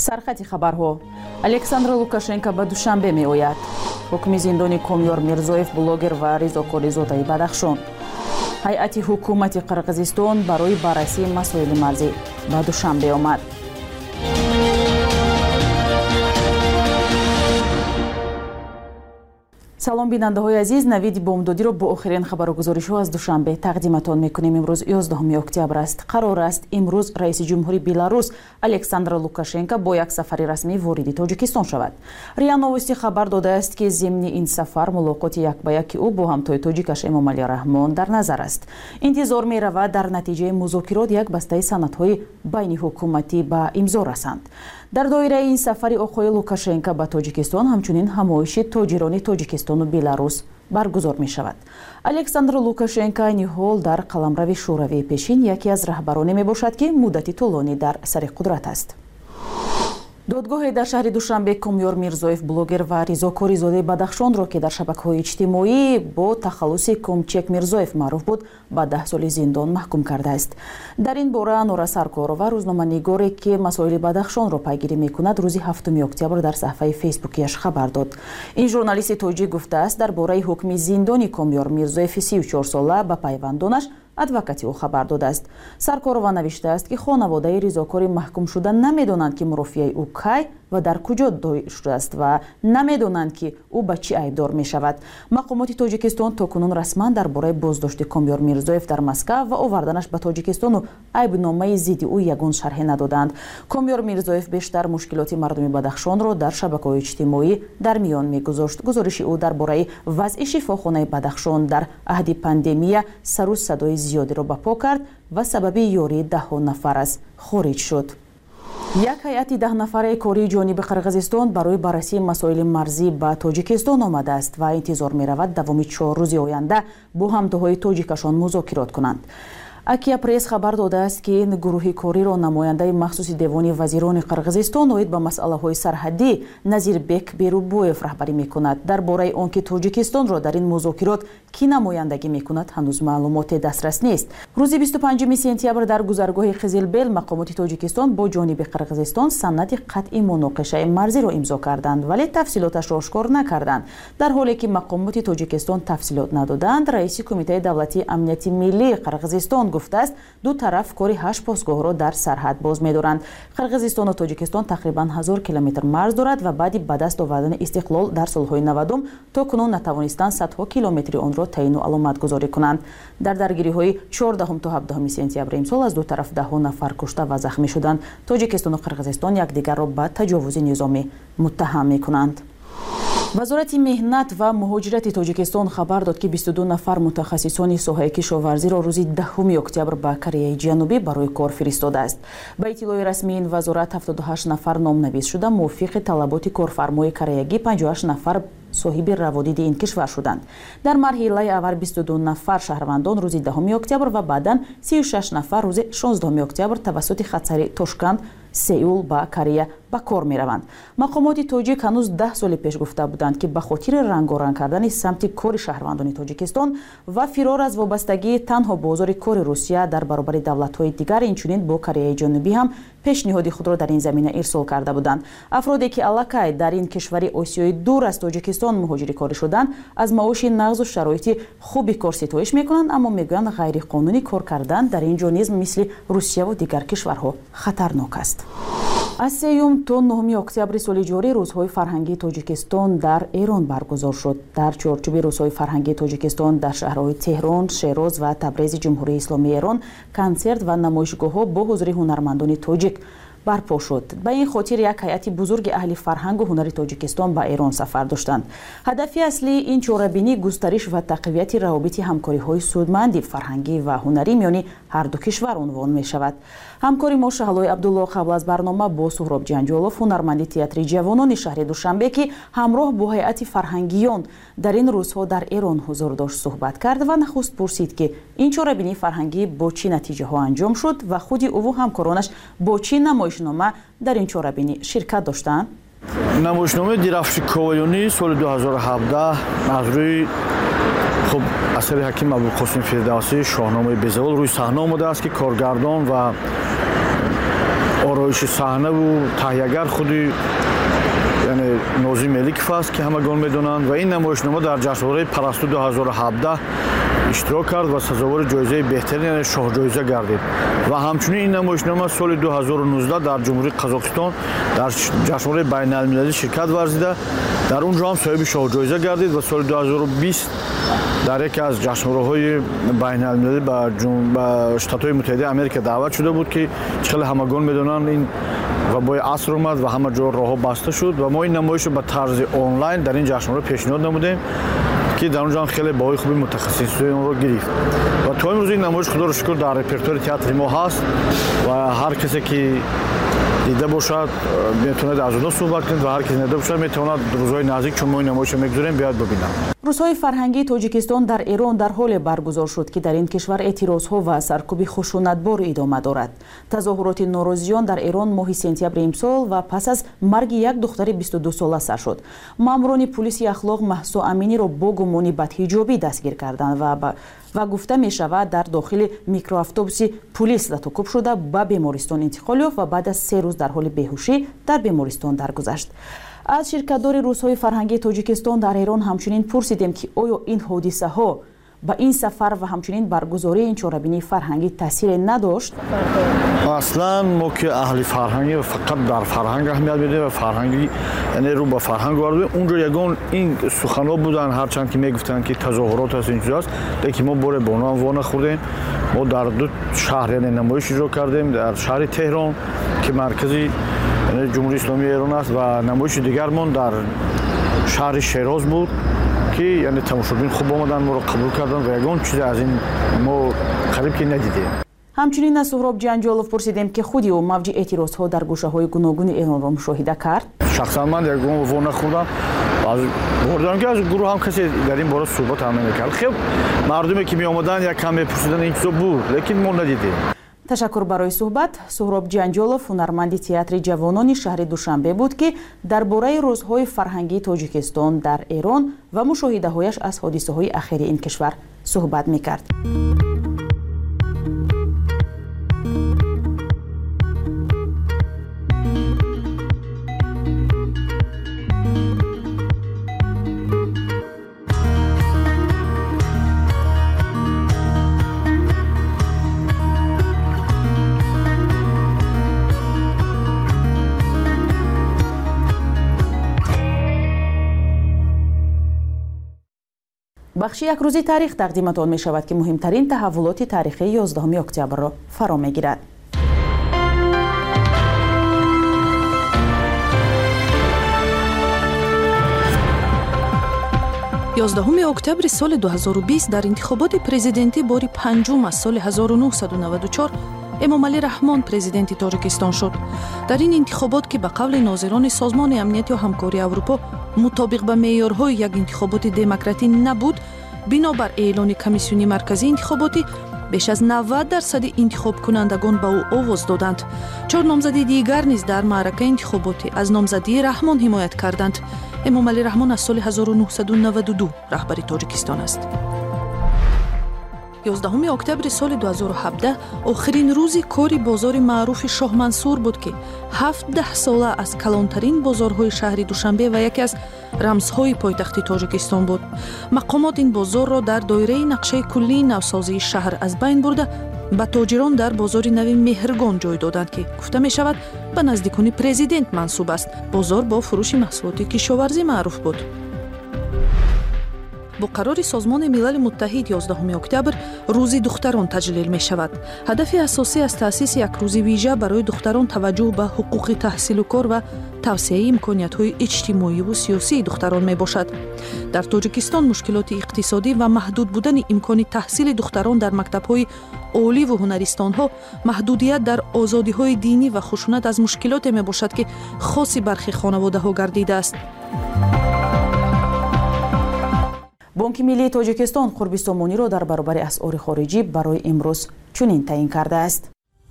سرخط خبرها الکساندر لوکاشنکو به دوشنبه میآید. حکم زندانی کامیار میرزویف بلاگر و رضاکاری زاده بدخشان. هیئت حکومت قرقیزستان برای بررسی مسائل مرزی به دوشنبه آمد. سلام بیننده های عزیز، نوید بامدادی رو با آخرین خبر و گزارش ها از دوشنبه تقدیمتان میکنیم. امروز 11 اکتبر است. قرار است امروز رئیس جمهوری بلاروس الکساندر لوکاشنکو با یک سفر رسمی وارد تاجیکستان شود. ریاء نوستی خبر داده است که ضمن این سفر ملاقات یک به یک او با همتای تاجیکش امامعلی رحمان در نظر است. انتظار می رود در نتیجه مذاکرات یک بسته سندهای بین حکومتی به امضا رسند. در دایره این سفر آقای لوکاشنکو به تاجیکستان همچنین همایش تاجران تاجیکستان و بلاروس برگزار می شود. الکساندر لوکاشنکو این حال در قلمرو شوروی پیشین یکی از رهبرانی می باشد که مدتی طولانی در سر قدرت است. دادگاه در شهر دوشنبه کامیار میرزویف بلاگر و رضاکاری زاده بدخشان را که در شبکه‌های اجتماعی با تخلص کمچک میرزویف معروف بود به 10 سال زندان محکوم کرده است. در این باره نورا سرکارова روزنامه‌نگاری که مسائل بدخشان را پیگیری می‌کند روز 7 اکتبر در صفحه فیسبوکیش خبر داد. این ژورنالیست تاجیک گفته است درباره حکم زندانی کامیار میرزویف 34 ساله به پیوندانش ادوکاتی او خبر داده است. سرکارова نوشته است که خانواده رضاکاری محکوم شده نمیدانند که مرافعه او کی و در کجا دایر شده است و نمیدانند که او به چی عیبدار می شود. مقامات تاجیکستان تاکنون رسما درباره بازداشت کامیار میرزویف در مسکو و آوردنش به تاجیکستان و عیبنامه ضد او یگان شرح ندادند. کامیار میرزویف بیشتر مشکلات مردم بدخشان را در شبکه‌های اجتماعی در میان میگذاشت. گزارش او درباره وضع شفاخانه بدخشان در عهد پاندمی سر و صدای زیادی را برپا کرد و سبب یاری 10 نفر از خارج شد. یک هیئت 10 نفره کاری جانب قرقیزستان برای بررسی مسائل مرزی به تاجیکستان آمده است و انتظار می رود دوام 4 روز آینده با همتاهای تاجیکشان مذاکرات کنند. اکیا پرس خبر داده است که این گروه کاری را نماینده مخصوص دیوان وزیران قرقیزستان اوید به مسئله های سرحدی نظیر بک بیروبویف رهبری می کند. درباره آنکه تاجیکستان را در این مذاکرات کی نمایندگی می کند هنوز معلومات دسترس نیست. روز 25 سپتامبر در گذرگاه قزلبل مقامات تاجیکستان با جانب قرقیزستان سند قطعی مناقشه مرزی را امضا کردند ولی تفصیلاتش را آشکار نکردند. در حالی که مقامات تاجیکستان تفصیلات ندادند، رئیس کمیته دولتی امنیت ملی قرقیزستان گفته است دو طرف کاری 8 پاسگاه را در سرحد باز می‌دارند. قرقیزستان و تاجیکستان تقریباً 1000 کیلومتر مرز دارد و بعد به دست آوردن استقلال در سال‌های 90 تا کنون نتوانستند صدها کیلومتر آن را تعیین و علامت گذاری کنند. در درگیری‌های 14 تا 17 سپتامبر امسال از دو طرف 10 نفر کشته و زخمی شدند. تاجیکستان و قرقیزستان یکدیگر را به تجاوز نظامی متهم می‌کنند. وزارت مهنت و مهاجرت تاجیکستان خبر داد که 22 نفر متخصصان ساحه کشاورزی را روز 10 اکتبر به کره جنوبی برای کار فرستاده است. به اطلاع رسمی این وزارت 78 نفر نامنویس شده موافق طلبات کارفرمای کره‌ای 58 نفر صاحب روادید این کشور شدند. در مرحله اول 22 نفر شهروندان روز 10 اکتبر و بعداً 36 نفر روز 16 اکتبر توسط خطسری تاشکند سئول با کره به کار می روند. مقامات تاجیک هنوز 10 سال پیش گفته بودند که به خاطر رنگارنگ کردن سمت کار شهروندان تاجیکستان و فرار از وابستگی تنها بازار کار روسیه در برابر دولت‌های دیگر اینچنین با کره جنوبی هم پیشنهاد خود را در این زمینه ارسال کرده بودند. افرادی که علاقه در این کشور آسیای دور از تاجیکستان مهاجر کاری شدند از معاش نغز و شرایط خوبی کار ستایش میکنند، اما میگویند غیر قانونی کار کردن در اینجا نیز مثل روسیه و دیگر کشورها خطرناک است. از 3 تا 9 اکتبر سال جاری روزهای فرهنگی تاجیکستان در ایران برگزار شد. در چارچوب روزهای فرهنگی تاجیکستان در شهرهای تهران، شیراز و تبریز جمهوری اسلامی ایران کنسرت و نمایشگاه‌ها با حضور هنرمندان تاجیک برپا شد. به این خاطر یک هیئت بزرگ اهل فرهنگ و هنر تاجیکستان به ایران سفر داشتند. هدف اصلی این چاره‌بینی گسترش و تقویت روابط همکاری‌های سودمند فرهنگی و هنری میان هر دو کشور عنوان می شود. همکاری ما شهلای عبدالله قبل از برنامه با سهراب جنجالوف هنرمند تئاتر جوانان شهر دوشنبه که همراه با هیئت فرهنگیان در این روزها در ایران حضور داشت صحبت کرد و نخست پرسید که این چاره‌بینی فرهنگی با چه نتیجه ها انجام شد و خود او و همکارانش با چه نمایشنامه در این چاره‌بینی شرکت داشتند. نمایشنامه درفش کوایونی سال 2017 از روی خب اثر حکیم ابوالقاسم فردوسی شاهنامه بزول روی صحنه آمده است که کارگردان و ҳамроҳиши саҳнаву таҳиягар худи яъне Нозим Меликов аст ки ҳамагон медонанд ва ин намоишнома дар ҷашнвораи Парасту 2017 иштирок кард ва сазовори ҷоизаи беҳтарин яъне шоҳҷоиза гардид ва ҳамчунин ин намоишнома соли 2019 дар ҷумҳурии Қазоқистон дар ҷашнвораи байналмилалӣ ширкат варзида дар он ҷо ҳам соҳиби шоҳҷоиза гардид ва соли 2020 дар яке аз ҷашнвораҳои байналмилалӣ ба Штатҳои Муттаҳидаи Америка даъват шуда буд ки чӣ хеле ҳамагон медонанд ин вабои аср омад ва ҳама ҷо роҳҳо баста шуд ва мо ин намоишро ба тарзи онлайн дар ин ҷашнвора пешниҳод намудем ки дар он ҷо ҳам хеле баҳои хуби мутахассисони онро гирифт ва то имрӯз ин намоиш худоро шукр дар репертуари театри мо ҳаст ва ҳар касе ки дида бошад метавонад аз онҳо суҳбат кунад ва ҳар касе дида бошад метавонад рӯзҳои наздик чун мо ин намоишро мегузорем биёяд бибинад. рӯзҳои фарҳангии Тоҷикистон дар Эрон дар ҳоле баргузор шуд ки дар ин кишвар эътирозҳо ва саркӯби хушунатбор идома дорад. Тазоҳуроти норозиён дар Эрон моҳи сентябри имсол ва пас аз марги як духтари 22 сола сар шуд. Маъмурони пулиси ахлоқ Маҳсо Аминиро бо гумони бадҳиҷобӣ дастгир карданд ва гуфта мешавад дар дохили микроавтобуси пулис латукуб шуда ба бемористон интиқол ёфт ва баъд аз 3 рӯз дар ҳоли беҳушӣ дар бемористон даргузашт. аз ширкатдори рӯзҳои фарҳангии Тоҷикистон дар Эрон ҳамчунин пурсидем ки оё ин ҳодисаҳо ба ин сафар ва ҳамчунин баргузории ин чорабинии фарҳангӣ таъсире надошт? аслан мо ки аҳли фарҳангӣ фақат дар фарҳанг аҳамият медиҳем ва фарҳангӣ яъне рӯ ба фарҳанг вардем унҷо ягон ин суханҳо буданд ҳарчанд ки мегуфтанд ки тазоҳурот аст ин чиз аст лекин мо боре бо онҳо ва нахӯрдем. мо дар ду шаҳр яъне намоиш иҷро кардем дар шаҳри Теҳрон ки маркази ҷумҳурии исломии Эрон аст ва намоиши дигармон дар шаҳри Шероз буд ки яъне тамошобин хуб омаданд моро қабул карданд ва ягон чизе аз ин мо қариб ки надидем. ҳамчунин аз Суҳроб Ҷанҷолов пурсидем ки худи ӯ мавҷи эътирозҳо дар гӯшаҳои гуногуни Эронро мушоҳида кард. шахсан ман ягон во нахӯрдам бордам ки аз гурӯҳ ҳам касе дар ин бора суҳбат ҳам намекард. хел мардуме ки меомаданд якам мепурсиданд ин чизо буд лекин мо надидем. ташаккур барои суҳбат. Суҳроб Ҷанҷолов ҳунарманди театри ҷавонони шаҳри Душанбе буд ки дар бораи рӯзҳои фарҳангии Тоҷикистон дар Эрон ва мушоҳидаҳояш аз ҳодисаҳои ахири ин кишвар суҳбат мекард. бахши якрӯзи таърих тақдиматон мешавад ки муҳимтарин таҳаввулоти таърихии 11 октябрро фаро мегирад. 11 октябри соли 2020 дар интихоботи президентӣ бори панҷум аз соли 1994 Эмомалӣ Раҳмон президенти Тоҷикистон шуд. Дар ин интихобот ки ба қавли нозирони Созмони амнияти ва ҳамкории Аврупо мутобиқ ба меъёрҳои як интихоботи демократӣ набуд, бинобар эълони комиссиони марказии интихоботӣ беш аз 90% интихобкунандагон ба ӯ овоз доданд. 4 номзади дигар низ дар маъракаи интихоботӣ аз номзадии Раҳмон ҳимоят карданд. Эмомалӣ Раҳмон аз соли 1992 раҳбари Тоҷикистон аст. 11 октябри соли 2017 охирин рӯзи кори бозори маъруфи Шоҳ Мансур буд ки 17 сола аз калонтарин бозорҳои шаҳри Душанбе ва яке аз рамзҳои пойтахти Тоҷикистон буд. Мақомот ин бозорро дар доираи нақшаи куллии навсозии шаҳр аз байн бурда ба тоҷирон дар бозори нави Меҳргон ҷой доданд ки гуфта мешавад ба наздикони президент мансуб аст. Бозор бо фурӯши маҳсулоти кишоварзӣ маъруф буд. бо қарори Созмони Милали Муттаҳид 11 октябр рӯзи духтарон таҷлил мешавад. ҳадафи асосӣ аз таъсиси як рӯзи вижа барои духтарон таваҷҷӯҳ ба ҳуқуқи таҳсилу кор ва тавсеяи имкониятҳои иҷтимоиву сиёсии духтарон мебошад. дар Тоҷикистон мушкилоти иқтисодӣ ва маҳдуд будани имкони таҳсили духтарон дар мактабҳои оливу ҳунаристонҳо, маҳдудият дар озодиҳои динӣ ва хушунат аз мушкилоте мебошад ки хоси бархи хонаводаҳо гардидааст. бонки миллии Тоҷикистон қурби сомониро дар баробари асъори хориҷӣ барои имрӯз чунин таъин кардааст.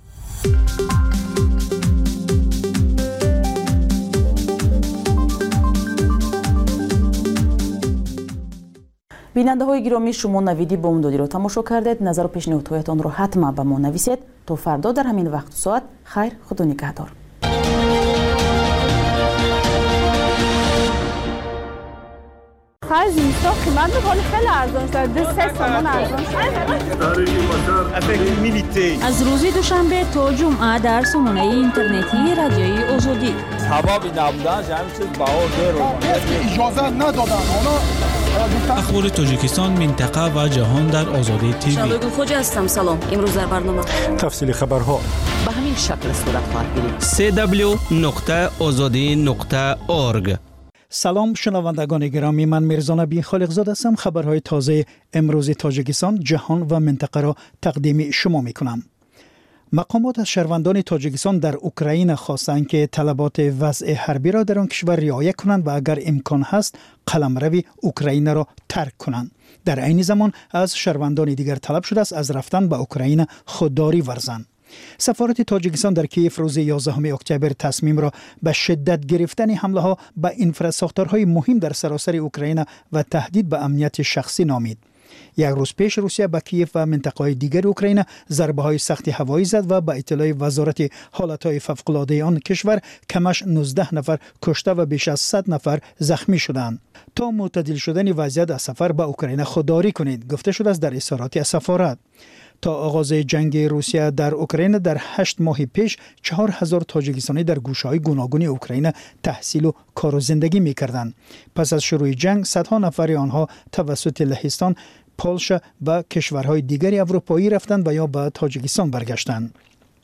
бинандаҳои гиромӣ, шумо навиди бомдодиро тамошо кардед. назару пешниҳодҳоятонро ҳатман ба мо нависед. то фардо дар ҳамин вақту соат хайр, худо нигаҳдор. قیمت میکنه خیلی ارزان شده 3 تومن ارزان شده. از روز دوشنبه تا جمعه در سامانه اینترنتی رادیوی آزادی حبابی نبودن همین چیز بهار اجازه ندادن اخبار تاجیکستان، منطقه و جهان در آزادی تیوی. شادو خوجا هستم. سلام. امروز در برنامه تفصیل خبرها به همین شکل صورت خواهد گرفت. www.azadi.org. سلام شنوندگان گرامی، من میرزا نبی خالقزاد هستم. خبرهای تازه امروز تاجیکستان، جهان و منطقه را تقدیم شما میکنم. مقامات از شهروندان تاجیکستان در اوکراین خواستند که طلبات وضع حربی را در آن کشور رعایت کنند و اگر امکان هست قلمرو اوکراین را ترک کنند. در عین زمان از شهروندان دیگر طلب شده است از رفتن به اوکراین خودداری ورزند. سفارت تاجیکستان در کیف روز 11 اکتبر تصمیم را به شدت گرفتن حمله ها به انفراستراکچورهای مهم در سراسر اوکراین و تهدید به امنیت شخصی نامید. یک روز پیش روسیه به کیف و منطقه‌های دیگر اوکراین ضربه‌های سخت هوایی زد و به اطلاع وزارت حالت‌های فوق‌العاده آن کشور کمش 19 نفر کشته و بیش از 100 نفر زخمی شدند. تا معتدل شدن وضعیت از سفر به اوکراین خودداری کنید، گفته شده است در اظهارات سفارت. تا آغاز جنگ روسیه در اوکراین در 8 ماه پیش 4000 تاجیکستانی در گوشه‌های گوناگون اوکراین تحصیل و کار و زندگی می‌کردند. پس از شروع جنگ صدها نفر آنها توسط لهستان، پولش و کشورهای دیگری اروپایی رفتند و یا به تاجیکستان برگشتند.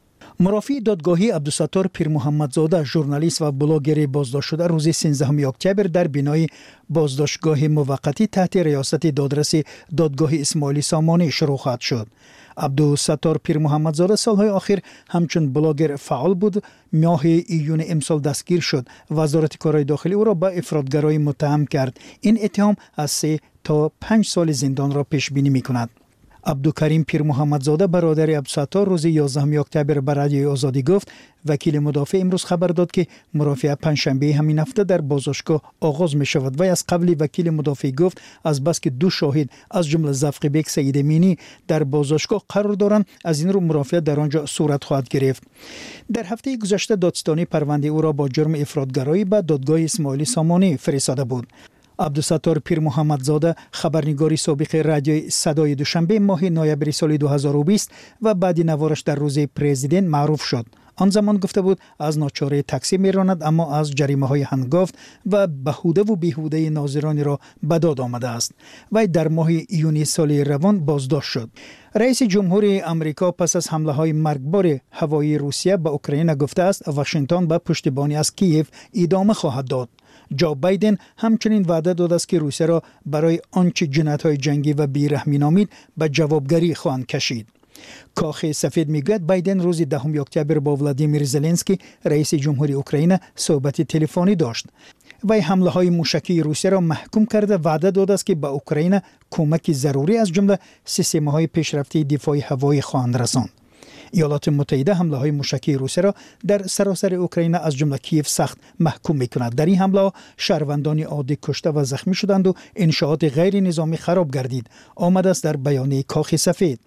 مرافع دادگاهی عبدالستار پیرمحمدزاده، ژورنالیست و بلاگر بازداشت شده، روز 13 اکتبر در بینای بازداشتگاه موقتی تحت ریاست دادرس دادگاه اسماعیلی سامانی شروع خواهد شد. عبدالستار پیرمحمدزاده سالهای آخر همچون بلاگر فعال بود. ماه ایون امسال دستگیر شد. وزارت کارهای داخلی او را به افراطگرایی متهم کرد. این اتهام از 3 تا 5 سال زندان را پیش بینی می کند. عبدالکریم پیرمحمدزاده برادر عبدالستار روز 11 اکتبر به رادیوی آزادی گفت وکیل مدافع امروز خبر داد که مرافعه پنجشنبه همین هفته در بازداشتگاه آغاز می شود و از قبل وکیل مدافع گفت از بس که 2 شاهد از جمله زفقی بیگ سید امینی در بازداشتگاه قرار دارند، از این رو مرافعه در آنجا صورت خواهد گرفت. در هفته گذشته دادستانی پرونده او را با جرم افراطگرایی به دادگاه اسماعیلی سامانی فرستاده بود. عبدالستار پیرمحمدزاده خبرنگاری سابق رادیوی صدای دوشنبه ماه نوامبر سال 2020 و بعد نوارش در روز پرزیدنت معروف شد. آن زمان گفته بود از ناچاری تاکسی میراند، اما از جریمه‌های هنگافت و بهوده و بیهوده ناظران را به داد آمده است. و در ماه ایونی سال روان بازداشت شد. رئیس جمهوری آمریکا پس از حمله‌های مرگبار هوایی روسیه به اوکراین گفته است واشنگتن به پشتیبانی از کیف ادامه خواهد داد. جو بایدن همچنین وعده داده است که روسیه را برای آنچه جنایت‌های جنگی و بیرحمی نامید به جوابگری خواهند کشید. کاخ سفید میگوید بایدن روز 10 اکتبر با ولادیمیر زلنسکی رئیس جمهوری اوکراین صحبت تلفنی داشت. وی حمله‌های موشکی روسیه را محکوم کرده وعده داده است که به اوکراین کمک ضروری از جمله سیستم‌های پیشرفته دفاع هوایی خواهند رساند. ایالات متحده حمله‌های موشکی روسیه را در سراسر اوکراین از جمله کیف سخت محکوم می‌کند. در این حمله شهروندان عادی کشته و زخمی شدند و انشاءات غیر نظامی خراب گردید، آمده است در بیانیه کاخ سفید.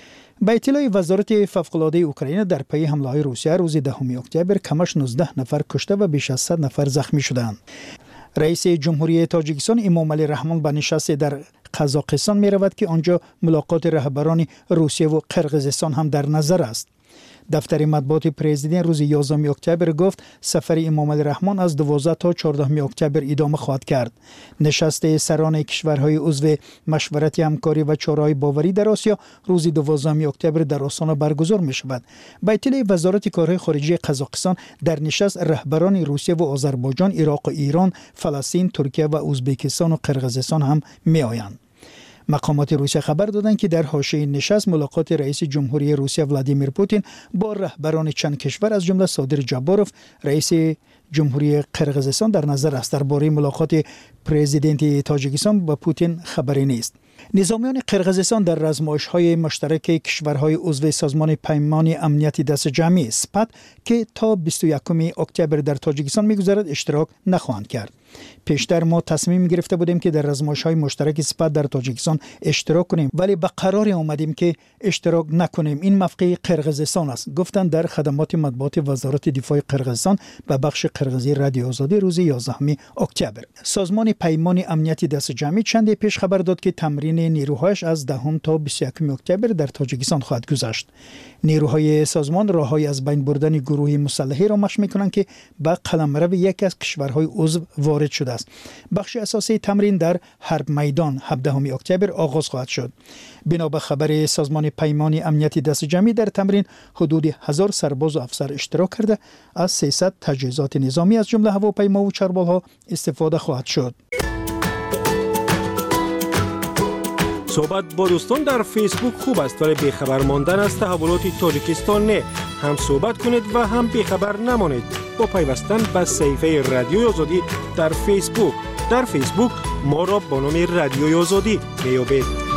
به اطلاع وزارت فوق‌العاده اوکراین در پی حمله‌های روسیه روز 10 اکتبر کمش 19 نفر کشته و بیش از 100 نفر زخمی شدند. رئیس جمهوری تاجیکستان امامعلی رحمان به نشست در قزاقستان می رود که آنجا ملاقات رهبران روسیه و قرقیزستان هم در نظر است. دفتر مطبوعات پرزیدنت روز 11 اکتبر گفت سفر امامعلی رحمان از 12 تا 14 اکتبر ادامه خواهد کرد. نشست سران کشورهای عضو مشورت همکاری و چاره‌های باوری در آسیا روز 12 اکتبر در آستانه برگزار می شود. به اطلاع وزارت کارهای خارجه قزاقستان در نشست رهبران روسیه و آذربایجان، عراق و ایران، فلسطین، ترکیه و ازبکستان و قرقیزستان هم می آیند. مقامات روسیه خبر دادند که در حاشیه نشست ملاقات رئیس جمهوری روسیه ولادیمیر پوتین با رهبران چند کشور از جمله صادر جاباروف رئیس جمهوری قرقیزستان در نظر است. درباره ملاقات پرزیدنت تاجیکستان با پوتین خبری نیست. نظامیان قرقیزستان در رزمایش‌های مشترک کشورهای عضو سازمان پیمان امنیت دست جمعی سپت که تا 21 اکتبر در تاجیکستان می‌گذرد اشتراک نخواهند کرد. پیشتر ما تصمیم گرفته بودیم که در رزمایش‌های مشترک سپت در تاجیکستان اشتراک کنیم، ولی به قرار آمدیم که اشتراک نکنیم. این موقع قرقیزستان است، گفتند در خدمات مطبوعات وزارت دفاع قرقیزستان به بخش قرغیزی رادیو آزادی روز 11 اکتبر. سازمان پیمان امنیتی دست جمعی چند پیش خبر داد که تمرین نیروهایش از 10 تا 21 اکتبر در تاجیکستان خواهد گذشت. نیروهای سازمان راههای از بین بردن گروهی مسلحی را مشق می‌کنند که به قلمرو یکی از کشورهای عضو وارد شده است. بخش اساسی تمرین در حرب میدان 17 اکتبر آغاز خواهد شد. بنا به خبر سازمان پیمان امنیتی دست جمعی در تمرین حدود 1000 سرباز و افسر اشتراک کرده از 300 تجهیزات نظامی از جمله هواپیما و چربال‌ها استفاده خواهد شد. صحبت با دوستان در فیسبوک خوب است ولی بیخبر ماندن از تحولات تاجیکستان نه. هم صحبت کنید و هم بیخبر نمانید با پیوستن به صفحه رادیوی آزادی در فیسبوک. در فیسبوک ما را با نام رادیوی آزادی میابید.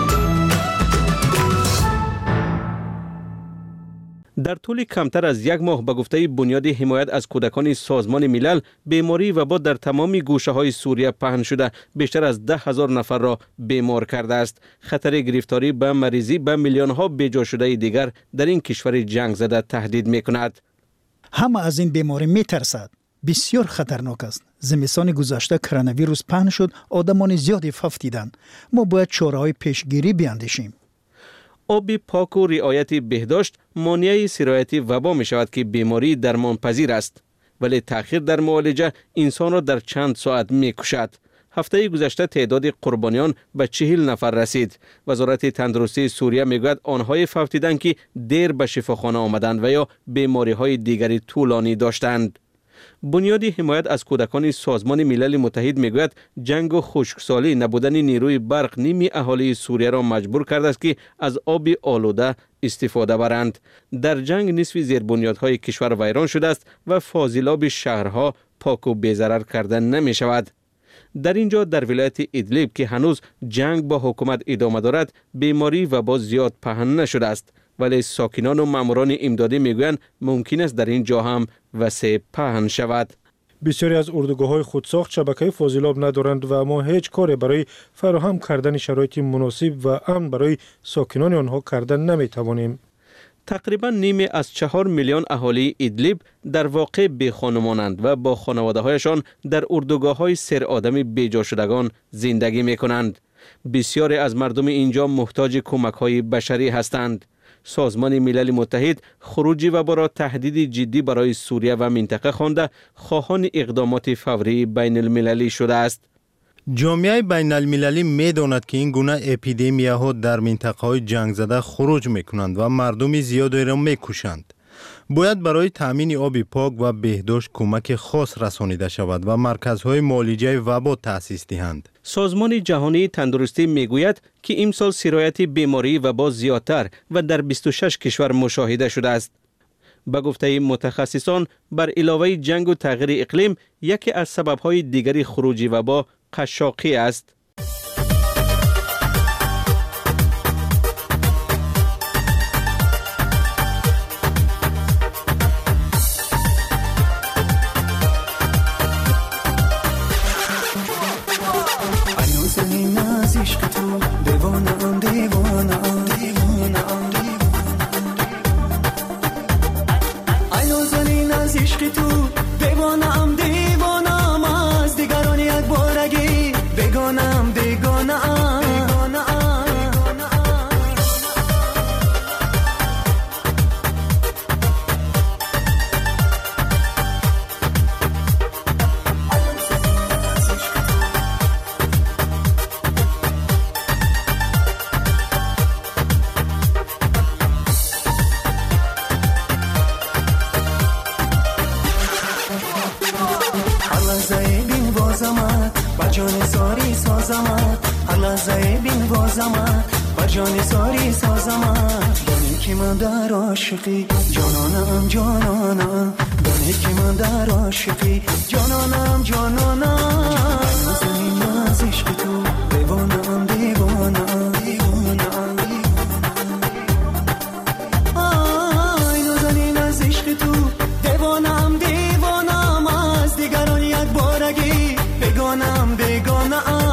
در طول کمتر از یک ماه به گفته بنیاد حمایت از کودکان سازمان ملل بیماری وبا در تمام گوشه‌های سوریه پهن شده بیشتر از 10,000 نفر را بیمار کرده است. خطر گرفتاری به مریضی به میلیون‌ها بیجا شده دیگر در این کشور جنگ زده تهدید می‌کند. همه از این بیماری می‌ترسد. بسیار خطرناک است. زمستان گذشته کرونا ویروس پهن شد، آدمان زیادی ففتیدند. ما باید چاره‌های پیشگیری بیاندیشیم. آب پاک و رعایت بهداشت مانع سرایت وبا می شود که بیماری درمان پذیر است ولی تأخیر در معالجه انسان را در چند ساعت می کشد. هفته گذشته تعداد قربانیان به 40 نفر رسید. وزارت تندرستی سوریه می گوید آنهای فوتیدند که دیر به شفاخانه آمدند و یا بیماری های دیگری طولانی داشتند. بنیاد حمایت از کودکان سازمان ملل متحد میگوید جنگ و خشکسالی نبودن نیروی برق نیمی اهالی سوریه را مجبور کرده است که از آب آلوده استفاده برند. در جنگ نصف زیربنیادهای کشور ویران شده است و فاضلاب شهرها پاک و بی‌ضرر کرده نمی شود. در اینجا در ولایت ادلیب که هنوز جنگ با حکومت ادامه دارد بیماری وبا زیاد پهن نشده است ولی ساکنان و ماموران امدادی میگویند ممکن است در این جا هم وسیع پهن شود. بسیاری از اردوگاه‌های خودساخت شبکه فاضلاب ندارند و ما هیچ کاری برای فراهم کردن شرایط مناسب و امن برای ساکنان آنها کردن نمی‌توانیم. تقریبا نیمی از 4 میلیون اهالی ادلیب در واقع بی خانمانند و با خانواده‌هایشان در اردوگاه‌های سر آدم بیجا شدگان زندگی می‌کنند. بسیاری از مردم اینجا محتاج کمک‌های بشری هستند. سازمان ملل متحد خروج وبا را تهدید جدی برای سوریه و منطقه خوانده خواهان اقدامات فوری بین المللی شده است. جامعه بین المللی می داند که این گونه اپیدمیاها در منطقه های جنگ زده خروج می کنند و مردم زیادی را می کشند. باید برای تامین آب پاک و بهداشت کمک خاص رسانیده شود و مرکزهای معالجه وبا تأسیس دهند. سازمان جهانی تندرستی میگوید که امسال سرایت بیماری وبا زیادتر و در 26 کشور مشاهده شده است. به گفته متخصصان بر علاوه جنگ و تغییر اقلیم یکی از سبب‌های دیگری خروج وبا قشاقی است. جانانم جانانم دانی که من در عاشقی جانانم جانانم نازنین از عشق تو دیوانم دیوانم دیوانم آی نازنین از عشق تو دیوانم دیوانم از دیگران یک بارگی بگانم بگانم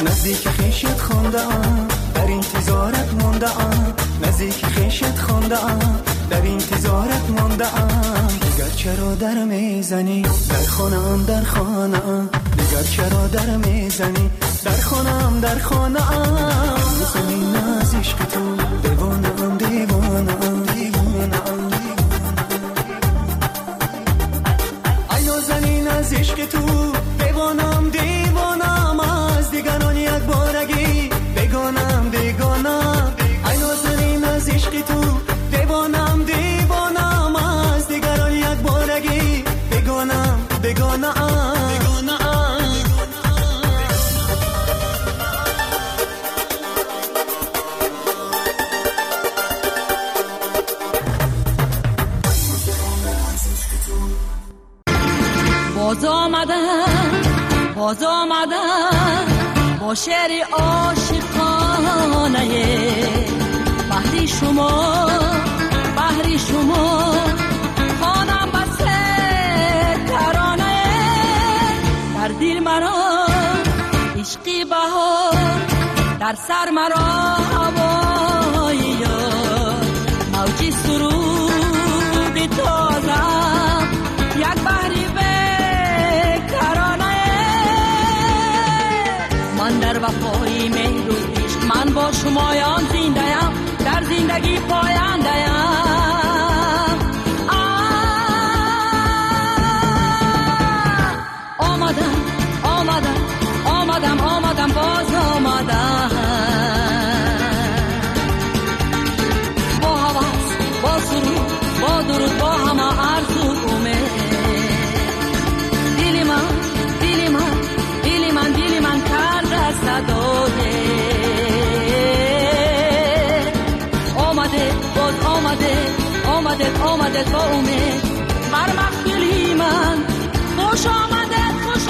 نزدیک خیشت خونده ام در انتظارت مونده ام نزدیک خیشت خونده ام در انتظارت مونده ام دیگر چرا در میزنی در خانم در خانم دیگر چرا در میزنی در خانم در خانم زمین از عشق تو دیوانم دیوانم دیوانم ای نازنین از عشق تو دیوانم دیوانم از دیگران یک بارگی بگانم بگانم ای نازنین از عشق تو دیوانم دیوانم از دیگران یک بارگی بگانم بگانم باز آمدم با شعر عاشقانه بحری شما خانم بسه ترانه در دل مرا عشقی بهار در سر مرا هوای یار موجی سرود تازه یک بحری در وفای مهر و عشق من با شمایان زنده‌ام در زندگی پاینده‌ام آمدم باز آمدم با هوس با سرود با درود با همه آرزو امید دل من کرده صدای آمده با امید بر مخفلی من خوش آمده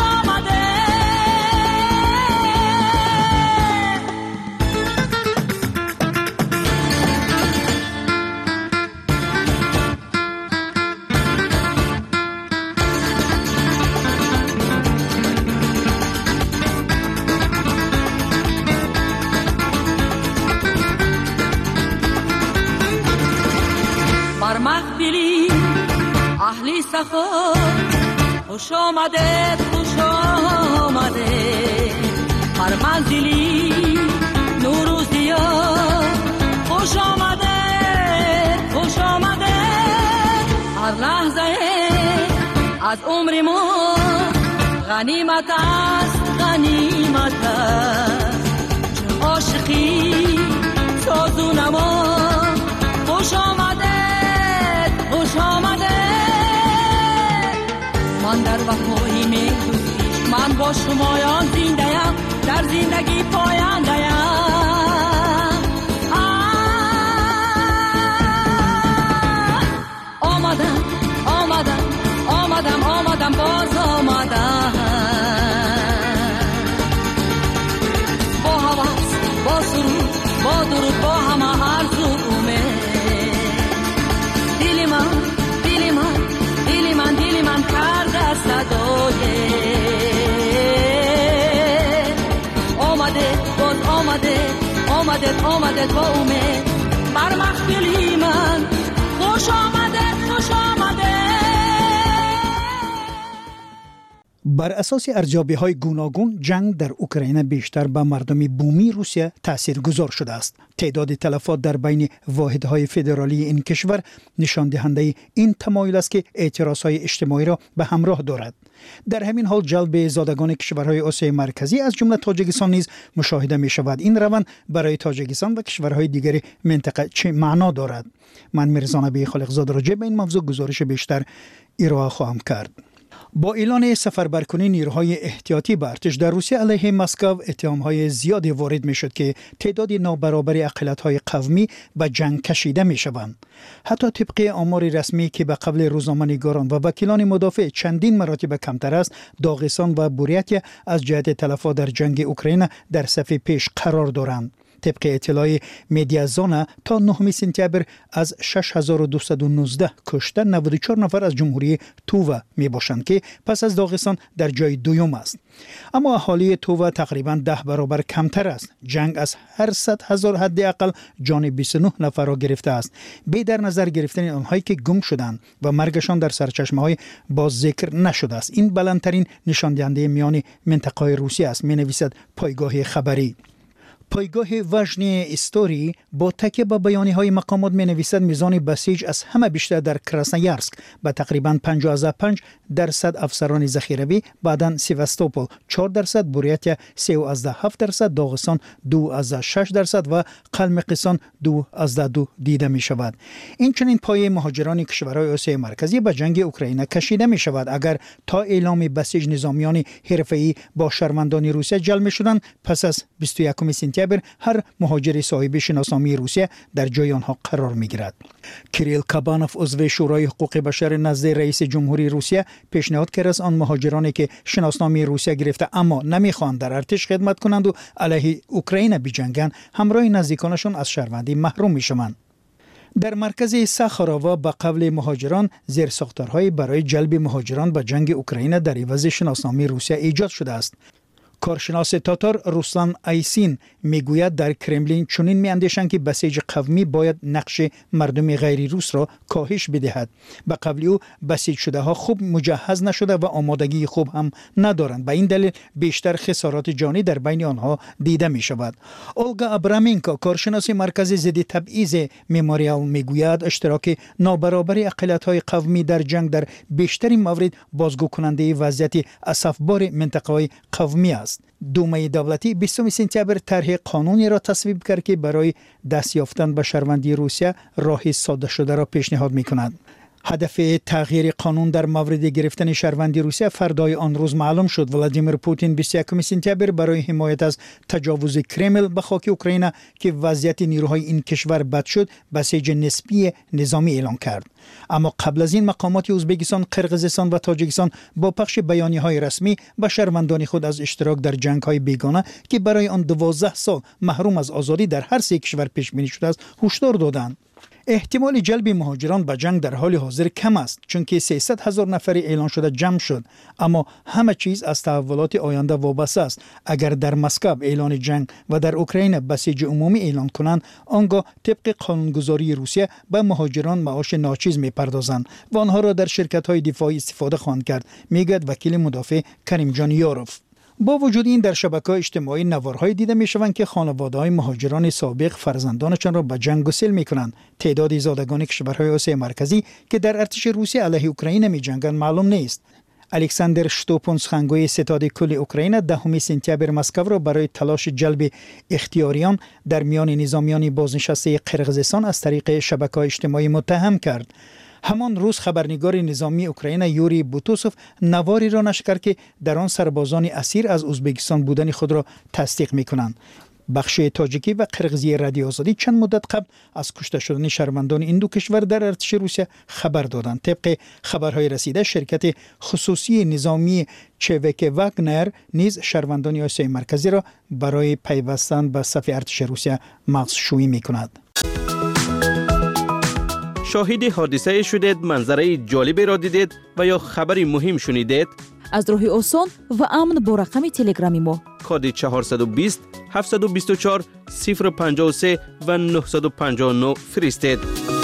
اهلی سخا خوش آمده هر منزلی نوروزیا خوش آمده هر لحظه از عمر ما غنیمت است چون عاشقی سازو نما خوش آمده من در وفای می‌دوزیش من با شمایان زنده‌ام در زندگی پاینده‌ام آمدم باز آمدم با هوس با سرود با درود با همه آرزو امید دل من کرده صدای آمده با امید بر مخفلی من خوش آمده بر اساس ارزیابی‌های گوناگون جنگ در اوکراین بیشتر به مردم بومی روسیه تاثیرگذار شده است. تعداد تلفات در بین واحدهای فدرالی این کشور نشان دهنده این تمایل است که اعتراضهای اجتماعی را به همراه دارد. در همین حال جلب زادگان کشورهای آسیای مرکزی از جمله تاجیکستان نیز مشاهده می شود. این روند برای تاجیکستان و کشورهای دیگر منطقه چه معنا دارد؟ من میرزا نبی خالقزاد راجع به این موضوع گزارش بیشتر ارائه خواهم کرد. با اعلان سفربرکنی نیروهای احتیاطی به ارتش در روسیه علیه مسکو اتهام‌های زیادی وارد می‌شد که تعداد نابرابر اقلیت‌های قومی به جنگ کشیده می‌شوند. حتی طبق آمار رسمی که به قبل روزنامه‌نگاران و وکیلان مدافع چندین مراتب کمتر است، داغستان و بوریاتیا از جهت تلفات در جنگ اوکراین در صف پیش قرار دارند. طبق اطلاع مدیازانا تا 9 سپتامبر از 6219 کشته 94 نفر از جمهوری تووا می باشند که پس از داغستان در جای دوم است. اما اهالی تووا تقریبا 10 برابر کمتر است. جنگ از هر 100,000 حداقل جان 29 نفر را گرفته است. به در نظر گرفتن آنهایی که گم شدند و مرگشان در سرچشمه‌های باز ذکر نشده است. این بلندترین نشان دهنده میان منطقه روسیه است، می نویسد پایگاه خبری. پایگاه وژنی استوری با تکیه به بیانیه‌های مقامات می‌نویسد میزان بسیج از همه بیشتر در کراسنویارسک با تقریباً 55% افسران ذخیروی، بعداً سیواستوپول 4%، بوریاتیا 3.7%، داغستان 2.6% و قلمقیسان 2.2 دیده می‌شود. این چنین پای مهاجران کشورهای آسیای مرکزی به جنگ اوکراین کشیده می‌شود. اگر تا اعلام بسیج نظامیان حرفه‌ای با شهروندان روسیه جلب می‌شدند، پس از 21 سپتامبر هر مهاجر صاحب شناسنامه روسیه در جای آنها قرار می‌گیرد. کریل کابانوف عضو شورای حقوق بشر نزد رئیس جمهوری روسیه پیشنهاد کرد از آن مهاجرانی که شناسنامه روسیه گرفته اما نمی‌خواهند در ارتش خدمت کنند و علیه اوکراین بجنگند، همراه نزدیکانشان از شهروندی محروم می‌شوند. در مرکز ساخارووا با قبل مهاجران زیرساختارهای برای جلب مهاجران به جنگ اوکراین در عوض شناسنامه روسیه ایجاد شده است. کارشناس تاتار روسلان آیسین میگوید در کرملین چنین میاندیشند که بسیج قومی باید نقش مردم غیر روس را کاهش بدهد. به قبل او بسیج شده ها خوب مجهز نشده و آمادگی خوب هم ندارند. به این دلیل بیشتر خسارات جانی در بین آنها دیده می شود. اولگا ابرامینکا کارشناس مرکز ضد تبعیض مموریال میگوید اشتراک نابرابر اقلیت های قومی در جنگ در بیشترین موارد بازگو کننده وضعیت اسفبار منطقه های قومی است. دومه دولتی 20 سپتامبر طرح قانونی را تصویب کرد که برای دست یافتن به شهروندی روسیه راه ساده شده را پیشنهاد می‌کند. هدف تغییر قانون در مورد گرفتن شهروندی روسیه فردای آن روز معلوم شد. ولادیمیر پوتین 21 سپتامبر برای حمایت از تجاوز کرمل به خاک اوکراین که وضعیت نیروهای این کشور بد شد، بسیج نسبی نظامی اعلام کرد. اما قبل از این مقامات ازبکستان، قرقیزستان و تاجیکستان با پخش بیانیه‌های رسمی به شهروندان خود از اشتراک در جنگ‌های بیگانه که برای آن 12 سال محروم از آزادی در هر سه کشور پیش بینی شده است هشدار دادند. احتمال جلب مهاجران به جنگ در حال حاضر کم است، چون که 300,000 نفر اعلان شده جمع شد، اما همه چیز از تحولات آینده وابسته است. اگر در مسکو اعلان جنگ و در اوکراین بسیج عمومی اعلان کنند، آنگاه طبق قانونگذاری روسیه به مهاجران معاش ناچیز می‌پردازند و آنها را در شرکت‌های دفاعی استفاده خواهند کرد، میگوید وکیل مدافع کریم جان یاروف. با وجود این در شبکه‌های اجتماعی نوارهای دیده می‌شوند که خانواده‌های مهاجران سابق فرزندانشان را به جنگ گسیل می‌کنند. تعداد زادگان کشورهای آسیای مرکزی که در ارتش روسیه علیه اوکراین می‌جنگند معلوم نیست. الکساندر شتوپونسخنگوی ستاد کل اوکراین 10 سپتامبر مسکو را برای تلاش جلب اختیاریان در میان نظامیان بازنشسته قرقیزستان از طریق شبکه‌های اجتماعی متهم کرد. همان روز خبرنگار نظامی اوکراین یوری بوتوسوف نواری را نشر کرد که در آن سربازان اسیر از ازبکستان بودن خود را تصدیق می‌کنند. بخش تاجیکی و قرقیزی رادیو آزادی چند مدت قبل از کشته شدن شهروندان این دو کشور در ارتش روسیه خبر دادند. طبق خبرهای رسیده شرکت خصوصی نظامی چوک واگنر نیز شهروندان آسیای مرکزی را برای پیوستن به صف ارتش روسیه مغزشویی می‌کند. شاهد حادثه شدید، منظره جالبی را دیدید و یا خبری مهم شنیدید؟ از راه آسان و امن با رقم تلگرامی ما کد 420 724 053 و 959 فرستید.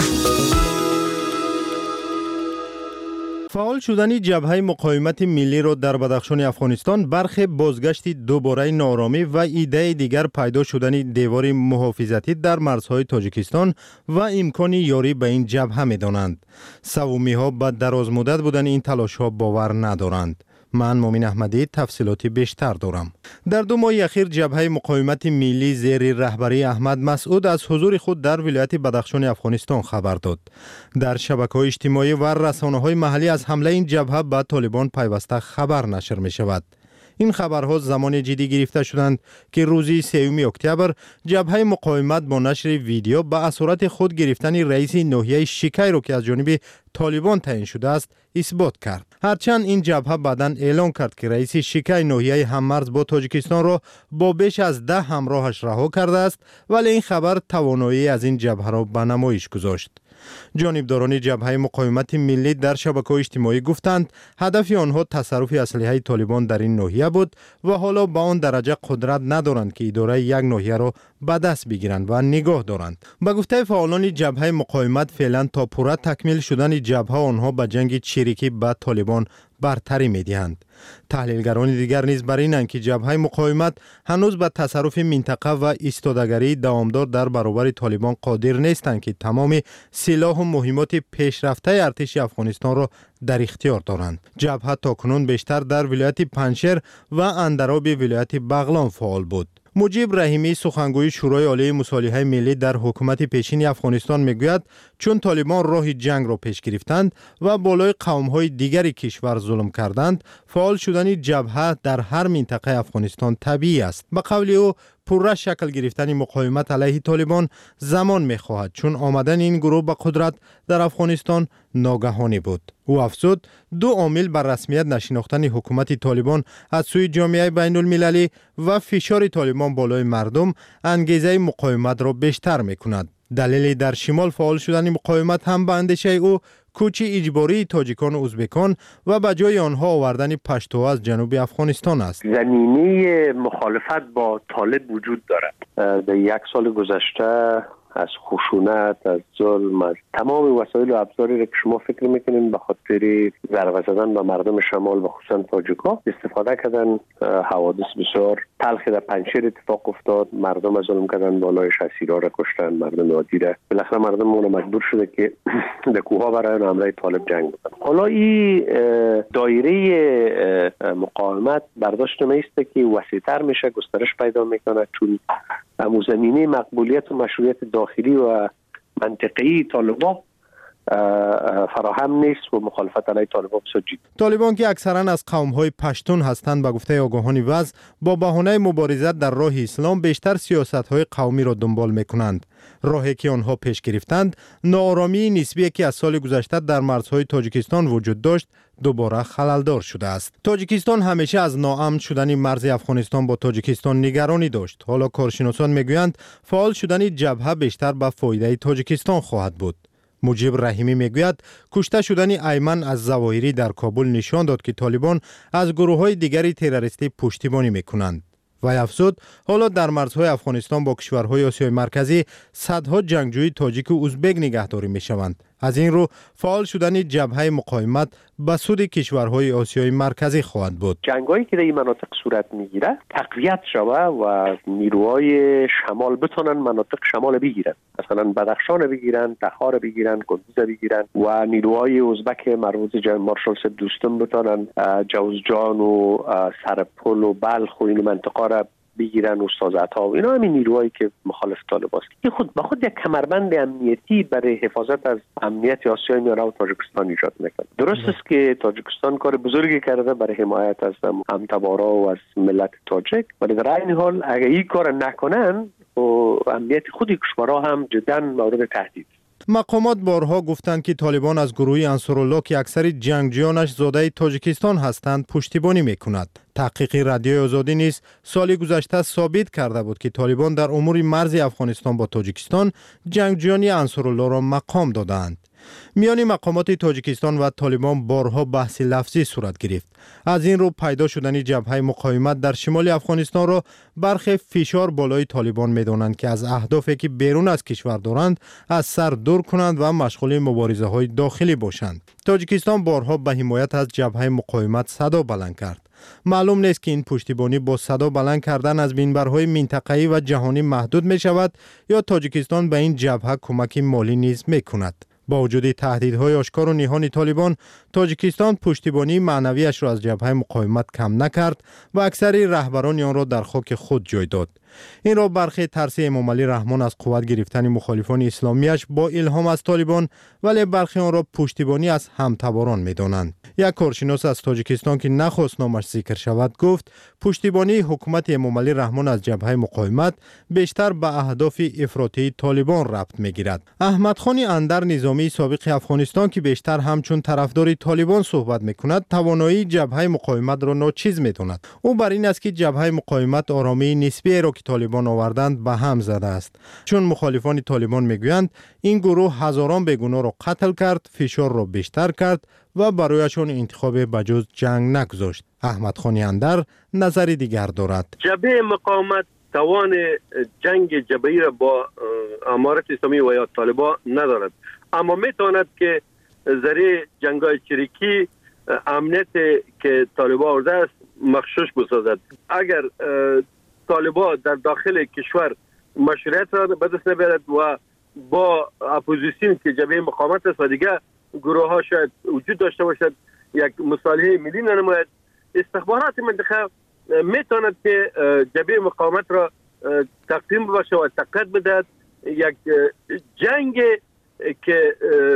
فعال شدن جبهه مقاومت ملی را در بدخشان افغانستان برخی بازگشت دوباره نارامی و ایده دیگر پیدا شدن دیوار محافظتی در مرزهای تاجیکستان و امکان یاری به این جبهه می‌دانند. سومی ها به دراز مدت بودن این تلاش ها باور ندارند. من مومن احمدی تفصیلاتی بیشتر دارم. در 2 ماه اخیر جبهه مقاومت ملی زیر رهبری احمد مسعود از حضور خود در ولایت بدخشان افغانستان خبر داد. در شبکه‌های اجتماعی و رسانه‌های محلی از حمله این جبهه به طالبان پیوسته خبر نشر می شود. این خبرها زمان جدی گرفته شدند که روز 3 اکتبر جبهه مقاومت با نشر ویدیو به اسارت خود گرفتن رئیس ناحیه شیکای را که از جانب طالبان تعیین شده است اثبات کرد. هرچند این جبهه بعداً اعلام کرد که رئیس شیکای ناحیه هممرز با تاجیکستان را با بیش از 10 همراهش رها کرده است، ولی این خبر توانایی از این جبهه را به نمایش گذاشت. جانبداران جبهه مقاومت ملی در شبکه‌های اجتماعی گفتند هدف آنها تصرف اسلحه طالبان در این ناحیه بود و حالا با آن درجه قدرت ندارند که اداره یک ناحیه را به دست بگیرند و نگاه دارند. به گفته فعالان جبهه مقاومت فعلا تا پوره تکمیل شدن جبهه آنها به جنگ چریکی با طالبان برتری می‌دهند. تحلیلگران دیگر نیز بر اینند که جبهه مقاومت هنوز به تصرف منطقه و ایستادگری دوامدار در برابر طالبان قادر نیستند که تمام سلاح و مهمات پیشرفته ارتش افغانستان را در اختیار دارند. جبهه تاکنون بیشتر در ولایت پنجشیر و اندراب ولایت بغلان فعال بود. مجیب رحیمی سخنگوی شورای عالی مصالحه ملی در حکومت پیشین افغانستان میگوید چون طالبان راه جنگ را پیش گرفتند و بالای قوم‌های دیگری کشور ظلم کردند، فعال شدن جبهه در هر منطقه افغانستان طبیعی است. به قول او پوره شکل گرفتن مقاومت علیه طالبان زمان می‌خواهد چون آمدن این گروه به قدرت در افغانستان ناگهانی بود. او افزود دو عامل بر رسمیت نشناختن حکومت طالبان از سوی جامعه بین المللی و فشار طالبان بالای مردم انگیزه مقاومت را بیشتر می‌کند. دلیل در شمال فعال شدن مقاومت هم به اندیشه او کوچ اجباری تاجیکان و ازبکان و به جای آنها آوردن پشتوها از جنوب افغانستان است. زمینه مخالفت با طالب وجود دارد. در 1 سال گذشته از خشونت، از ظلم، از تمام وسایل و ابزاری که شما فکر میکنین به خاطر ضربه زدن به مردم شمال و خصوصا تاجیک‌ها استفاده کردن. حوادث بسیار تلخی در پنجشیر اتفاق افتاد، مردم ظلم کردن، بالایش اسیرا را کشتن، مردم عادی را. بالاخره مردم اون مجبور شده که در کوه‌ها برای حمله طالب جنگ بکنن. حالا این دایره مقاومت برداشت میسته که وسیع‌تر میشه، گسترش پیدا میکنه چون زمینه مقبولیت و مشروعیت داخلی و منطقه‌ای طالبان فراهم نیست و مخالفت علیه طالبان بسیار جدی. طالبان که اکثرا از قوم‌های پشتون هستند به گفته آگاهان وضع با بهانه مبارزت در راه اسلام بیشتر سیاست‌های قومی را دنبال می‌کنند. راهی که آنها پیش گرفتند ناآرامی نسبی که از سال گذشته در مرزهای تاجیکستان وجود داشت دوباره خللدار شده است. تاجیکستان همیشه از ناامن شدن مرز افغانستان با تاجیکستان نگرانی داشت. حالا کارشناسان میگویند فعال شدن جبهه بیشتر به فایده تاجیکستان خواهد بود. مجیب رحیمی میگوید کشته شدن ایمن از ظواهری در کابل نشان داد که طالبان از گروه‌های دیگری تروریستی پشتیبانی میکنند. و افزود حالا در مرزهای افغانستان با کشورهای آسیای مرکزی صدها جنگجوی تاجیک و ازبک نگهداری میشوند. از این رو فعال شدن جبهه مقاومت به سود کشورهای آسیای مرکزی خواهد بود. جنگایی که در این مناطق صورت میگیره تقویت شوه و نیروهای شمال بتونن مناطق شمال بگیرن، مثلا بدخشان بگیرن، تخار بگیرن، کندوز بگیرن و نیروهای ازبک مربوط جنگ مارشال سید دوستم بتونن جوزجان و سرپل و بلخ و این منطقه را بگیرن، استازعتا و اینا همین نیروهایی که مخالف طالب است. این خود به خود یک کمربند امنیتی برای حفاظت از امنیت آسیای میانه و تاجیکستان ایجاد میکنه. درست است که تاجیکستان کار بزرگی کرده برای حمایت از همتبارا و از ملت تاجیک، ولی در این حال اگه این کار نکنن و امنیت خود کشورها هم جدا مورد تهدید. مقامات بارها گفتند که طالبان از گروه انصارالله که اکثر جنگجویانش زاده تاجیکستان هستند پشتیبانی میکند. تحقیق رادیوی آزادی نیز سال گذشته ثابت کرده بود که طالبان در امور مرز افغانستان با تاجیکستان جنگجویان انصارالله را مقام دادند. میان مقامات تاجیکستان و طالبان بارها بحث لفظی صورت گرفت. از این رو پیدا شدن جبهه مقاومت در شمال افغانستان را برخی فشار بالای طالبان می‌دانند که از اهدافی که بیرون از کشور دارند از سر دور کنند و مشغول مبارزه‌های داخلی باشند. تاجیکستان بارها به حمایت از جبهه مقاومت صدا بلند کرد. معلوم نیست که این پشتیبانی با صدا بلند کردن از منبرهای منطقه‌ای و جهانی محدود می شود یا تاجیکستان به این جبهه کمک مالی نیز می کند. با وجود تهدیدهای آشکار و نهان طالبان، تاجیکستان پشتیبانی معنویش را از جبهه مقاومت کم نکرد و اکثر رهبران آن را در خاک خود جای داد. این را برخی ترس امام علی رحمان از قوت گرفتن مخالفان اسلامیش با الهام از طالبان، ولی برخی آن را پشتیبانی از همتباران می‌دانند. یک کارشناس از تاجیکستان که نخواست نامش ذکر شود گفت پشتیبانی حکومت امامعلی رحمان از جبهه مقاومت بیشتر به اهداف افراطی طالبان ربط میگیرد. احمد خان اندر، نظامی سابق افغانستان که بیشتر همچون طرفدار طالبان صحبت میکند، توانایی جبهه مقاومت را ناچیز میداند. او بر این است که جبهه مقاومت آرامی نسبی را که طالبان آوردند به هم زده است، چون مخالفان طالبان میگویند این گروه هزاران بیگناه را قتل کرد، فشار را بیشتر کرد و برایشان انتخاب بجز جنگ نگذاشت. احمد خان اندر نظر دیگر دارد. جبهه مقاومت توان جنگ جبهه‌ای را با امارت اسلامی و یا طالبان ندارد، اما میتواند که ذریعه جنگ‌های چریکی امنیت که طالبان آورده است مخشوش بسازد. اگر طالبان در داخل کشور مشروعیت را به دست نبرد و با اپوزیسیون که جبهه مقاومت است و دیگه گروه ها شاید وجود داشته باشد، یک مصالحه ملی ننماید، استخبارات منطقه میتواند که جبهه مقاومت را تقسیم ببخشه و تقویت بدهد. یک جنگ که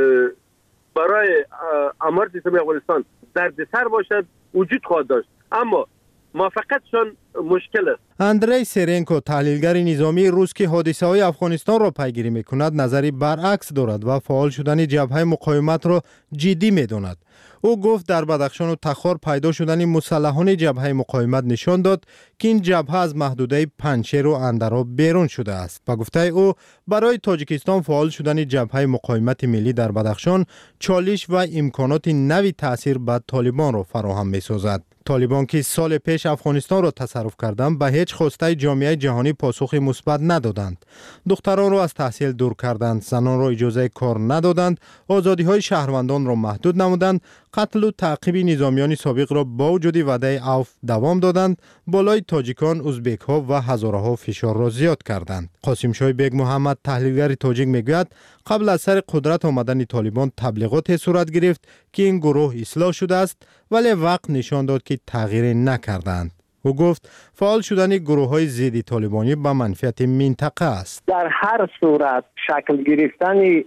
برای امارت اسلامی افغانستان دردسر باشد وجود خواهد داشت، اما موافقتشان مشکل است. اندری سرنکو، تحلیلگر نظامی روس که حادثه های افغانستان را پیگیری میکند، نظری برعکس دارد و فعال شدن جبهه مقاومت را جدی میداند. او گفت در بدخشان و تخار پیدا شدن مسلحان جبهه مقاومت نشان داد که این جبهه از محدوده پنجشیر و اندرا بیرون شده است. با گفته او برای تاجیکستان فعال شدن جبهه مقاومت ملی در بدخشان چالش و امکانات نوی تاثیر بر طالبان را فراهم می‌سازد. طالبان که سال پیش افغانستان را تصرف کردند به هیچ خواسته جامعه جهانی پاسخ مثبت ندادند. دختران را از تحصیل دور کردند، زنان را اجازه کار ندادند، آزادی‌های شهروندان را محدود نمودند، قتل و تعقیب نظامیان سابق را با وجود وعده عفو دوام دادند، بالای تاجیکان، ازبک‌ها و هزاره‌ها فشار را زیاد کردند. قاسم شاه بیگ محمد، تحلیلگر تاجیک میگوید قبل از سر قدرت آمدن طالبان تبلیغات صورت گرفت که این گروه اصلاح شده است، ولی وقت نشان داد که تغییر نکردند. او گفت فعال شدن گروه‌های ضد طالبانی به منفعت منطقه است. در هر صورت شکل گرفتن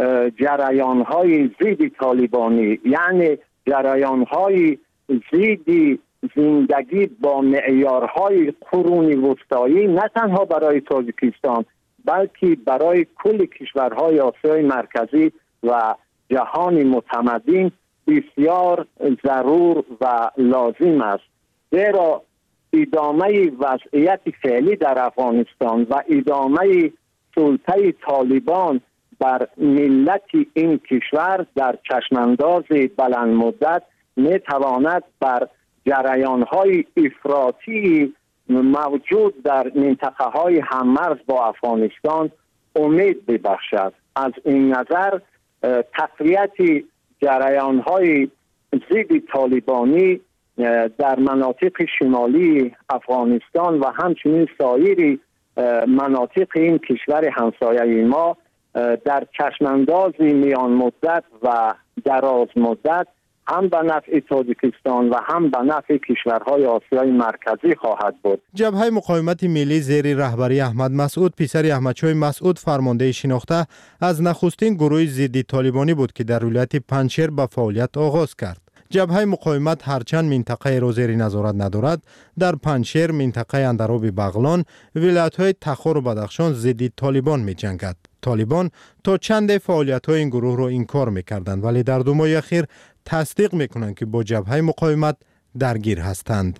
جریان‌های ضد طالبانی، یعنی جریان‌های ضد زندگی با معیارهای قرون وسطایی، نه تنها برای تاجیکستان بلکه برای کل کشورهای آسیای مرکزی و جهان متمدن بسیار ضرور و لازم است. زیرا ادامه وضعیت فعلی در افغانستان و ادامه سلطه طالبان بر ملت این کشور در چشمانداز بلند مدت می تواند بر جریان‌های افراطی موجود در منطقه های هممرز با افغانستان امید ببخشد. از این نظر تقویت جریان‌های ضد طالبانی در مناطق شمالی افغانستان و همچنین سایر مناطق این کشور همسایه ما در چشمانداز میان مدت و دراز مدت هم به نفع تاجیکستان و هم به نفع کشورهای آسیای مرکزی خواهد بود. جبهه مقاومت ملی زیر رهبری احمد مسعود، پسر احمدشاه مسعود فرمانده شناخته، از نخستین گروه ضد طالبانی بود که در ولایت پنجشیر به فعالیت آغاز کرد. جبهه مقاومت هرچند منطقه را زیر نظارت ندارد، در پنجشیر، منطقه اندراب بغلان، ولایت‌های تخار و بدخشان ضد طالبان می‌جنگد. طالبان تا چند فعالیت‌های این گروه را انکار می‌کردند، ولی در 2 ماه اخیر تصدیق می‌کنند که با جبهه مقاومت درگیر هستند.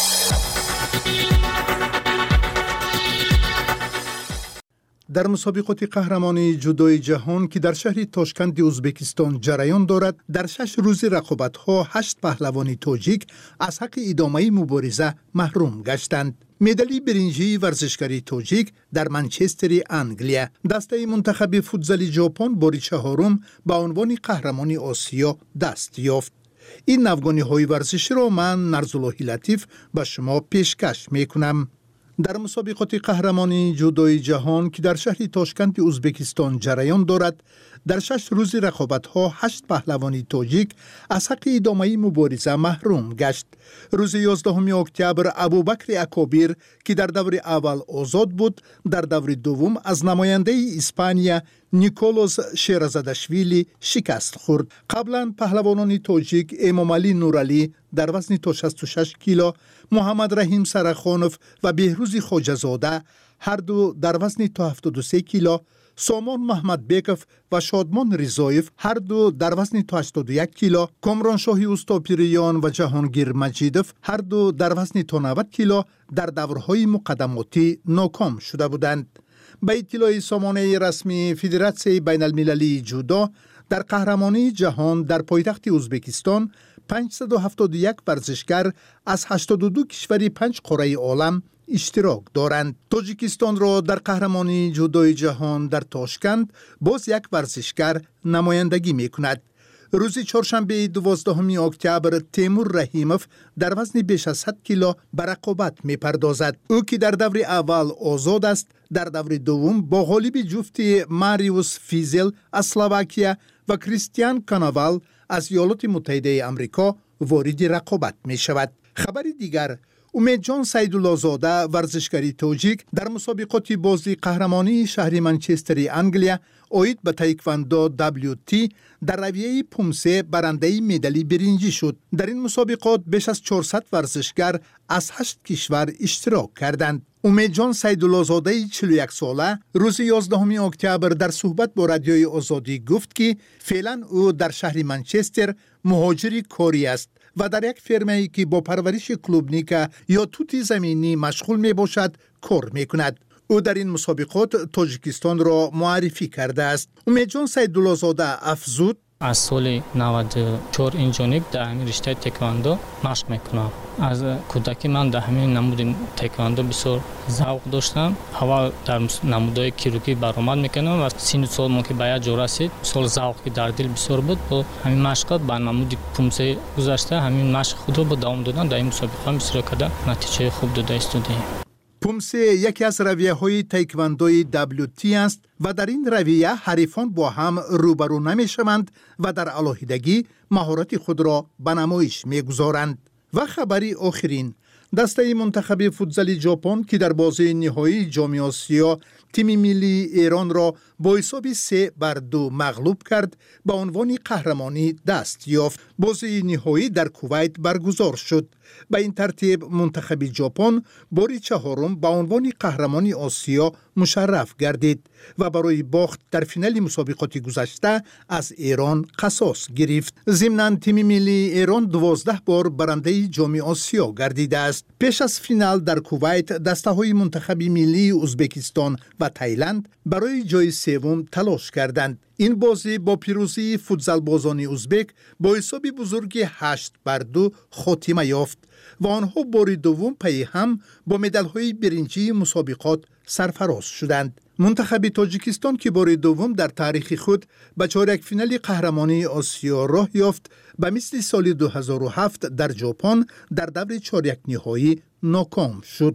در مسابقات قهرمانی جودوی جهان که در شهر تاشکند ازبکستان جریان دارد، در 6 روز رقابت‌ها 8 پهلوان تاجیک از حق ادامه مبارزه محروم گشتند. مدالی برنجی ورزشکاری تاجیک در منچستر انگلیا، دسته منتخب فوتزال ژاپن بار 4 به عنوان قهرمان آسیا دست یافت. این نوگانی‌های ورزشی را من نرزالله لطیف به شما پیشکش می‌کنم. در مسابقات قهرمانی جودوی جهان که در شهر تاشکند ازبکستان جریان دارد، در 6 روز رقابت‌ها 8 پهلوانی تاجیک از حق ادامه مبارزه محروم گشت. روز 11 اکتبر ابوبکر اکابر که در دور اول آزاد بود، در دور دوم از نماینده اسپانیا نیکولوس شیرزادشویلی شکست خورد. قبلا پهلوانان تاجیک امامعلی نورعلی در وزن تا 66 کیلو، محمد رحیم سرخانوف و بهروز خواجه‌زاده هر دو در وزن تا 73 کیلو، سامان محمد بیکف و شادمان رضایف هر دو در وزن تا 81 کیلو، کامران شاهی اوستاپیریان و جهانگیر مجیدوف هر دو در وزن تا 90 کیلو در دورهای مقدماتی ناکام شده بودند. به اطلاع سامانه رسمی فدراسیون بین المللی جودو، در قهرمانی جهان در پایتخت ازبکستان 571 ورزشکار از 82 کشور 5 قاره عالم اشتراک دارند. تاجیکستان را در قهرمانی جودوی جهان در تاشکند باز یک ورزشکار نمایندگی می کند. روز چهارشنبه 12 اکتبر تیمور رحیموف در وزن بیش از 100 کیلو به رقابت می پردازد. او که در دور اول آزاد است، در دور دوم با غالب جفتی ماریوس فیزل از اسلواکیه و کریستیان کاناوال از ایالات متحده آمریکا وارد رقابت می شود. خبر دیگر، امیدجان سیدالله‌زاده ورزشکاری تاجیک در مسابقات بازی قهرمانی شهر منچستر انگلیا اوید به تایکواندو WT در رویه پومسه برنده مدال برنجی شد. در این مسابقات بیش از 400 ورزشکار از 8 کشور اشتراک کردند. امیدجان سیدالله‌زاده 41 ساله روز 11 اکتبر در صحبت با رادیوی آزادی گفت که فعلا او در شهر منچستر مهاجر کاری است و در یک فرمه‌ای که با پرورش کلوبنیکا یا توتی زمینی مشغول می باشد کار می کند. او در این مسابقات تاجیکستان را معرفی کرده است. امیدجان سیدالله‌زاده افزود: از سال 94 اینجانب در همین رشته تکواندو مشق میکنم. از کودکی من در همین نمود تکواندو بسیار ذوق داشتم. اول در نمودهای کیروکی برآمد میکنم و سن سال ما که به یک جا رسید، سال ذوقی در دل بسیار بود. با همین مشقات به نمود پومسه گذشته همین مشق خود را با دوام دادن در این مسابقه بسیار کرده نتیجه خوب داده استودیم. پومسه یکی از رویه‌های تایکواندوی WT است و در این رویه حریفان با هم روبرو نمی‌شوند و در علاهیدگی مهارت خود را به نمایش می‌گذارند. و خبری آخرین، دسته منتخب فوتزال ژاپن که در بازی نهایی جام آسیا تیم ملی ایران را با حساب 3-2 مغلوب کرد، به عنوان قهرمانی دست یافت. بازی نهایی در کویت برگزار شد. به این ترتیب منتخب ژاپن بار چهارم به عنوان قهرمانی آسیا مشرف گردید و برای باخت در فینال مسابقات گذشته از ایران قصاص گرفت. ضمناً تیم ملی ایران 12 بار برنده جام آسیا گردیده است. پیش از فینال در کویت دسته‌های منتخب ملی ازبکستان و تایلند برای جای سوم تلاش کردند. این بازی با پیروزی فوتزال بازان ازبک با حساب بزرگ 8-2 خاتمه یافت و آنها بار دوم پی هم با مدال‌های برنجی مسابقات سرفراز شدند. منتخب تاجیکستان که بار دوم در تاریخ خود به چهارک فینال قهرمانی آسیا راه یافت، به مثل سال 2007 در ژاپن در دور چهارک نهایی ناکام شد.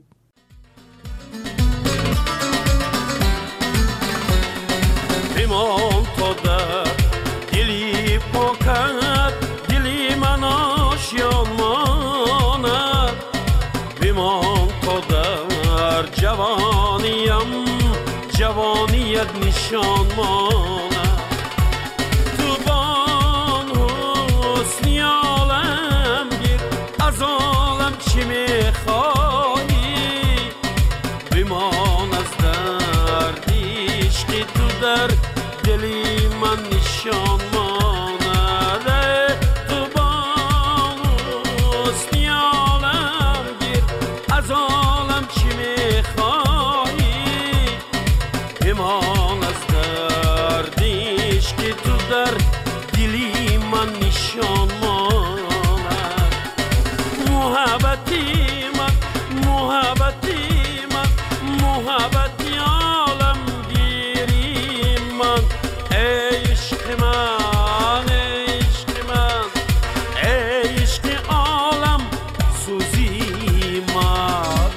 بمان تا در دلی پاکت دلی من آشیان ماند، بمان تا در جوانیم جوانیت نشان ماند. تو بان حسنی عالم گیر از عالم چی میخوایی، بمان از دردیش که تو در دلی من نشان ماند. تو بان حسنی عالم گیر از عالم چی میخوایی، بمان از دردیش که تو در دلی من نشان ماند. محبتی من محبتی من محبتی عالم گیری من، عشق من عشق من عشق عالم سوزی من.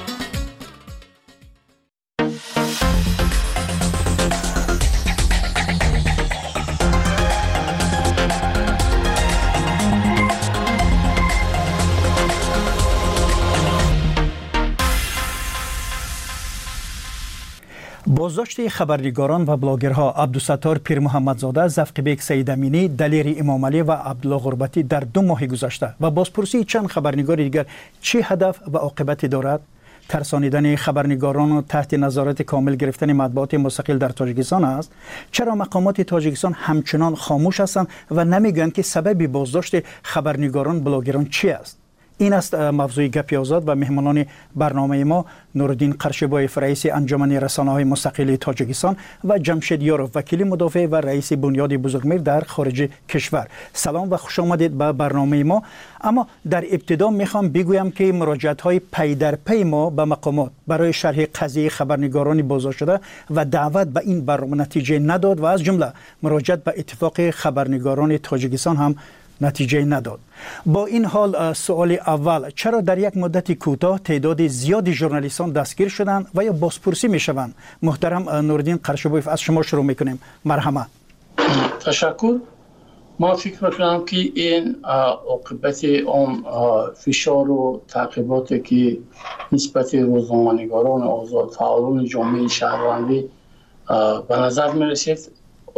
بازداشت خبرنگاران و بلاگرها عبدالستار پیر محمدزاده، زفقبیک سیدامینی، دلیر امام علی و عبدالله غربتی در 2 ماه گذشته و بازپرسی چند خبرنگار دیگر چه هدف و عاقبتی دارد؟ ترسانیدن خبرنگاران و تحت نظارت کامل گرفتن مطبوعات مستقل در تاجیکستان است. چرا مقامات تاجیکستان همچنان خاموش هستند و نمیگویند که سبب بازداشت خبرنگاران بلاگران چی است؟ این است موضوع گپی آزاد و مهمانان برنامه ما نورالدین قرشبایف رئیس انجمن رسانه‌های مستقل تاجیکستان و جمشید یاروف وکیل مدافع و رئیس بنیاد بزرگمیر در خارج کشور. سلام و خوش آمدید به برنامه ما. اما در ابتدا میخوام بگویم که مراجعت‌های پی در پی ما به مقامات برای شرح قضیه خبرنگاران بازداشت شده و دعوت به این برنامه نتیجه نداد و از جمله مراجعت به اتفاق خبرنگاران تاجیکستان هم نتیجه نداد. با این حال سوال اول، چرا در یک مدت کوتاه تعداد زیادی ژورنالیستان دستگیر شدند و یا بازپرسی میشوند؟ محترم نورالدین قرشبایف، از شما شروع میکنیم. مرحمت. تشکر. ما فکر میکنم که این عاقبت اون فشار و تعقیباتی که نسبت روزنامه‌نگاران آزاد فعالان جامعه شهروندی به نظر میرسید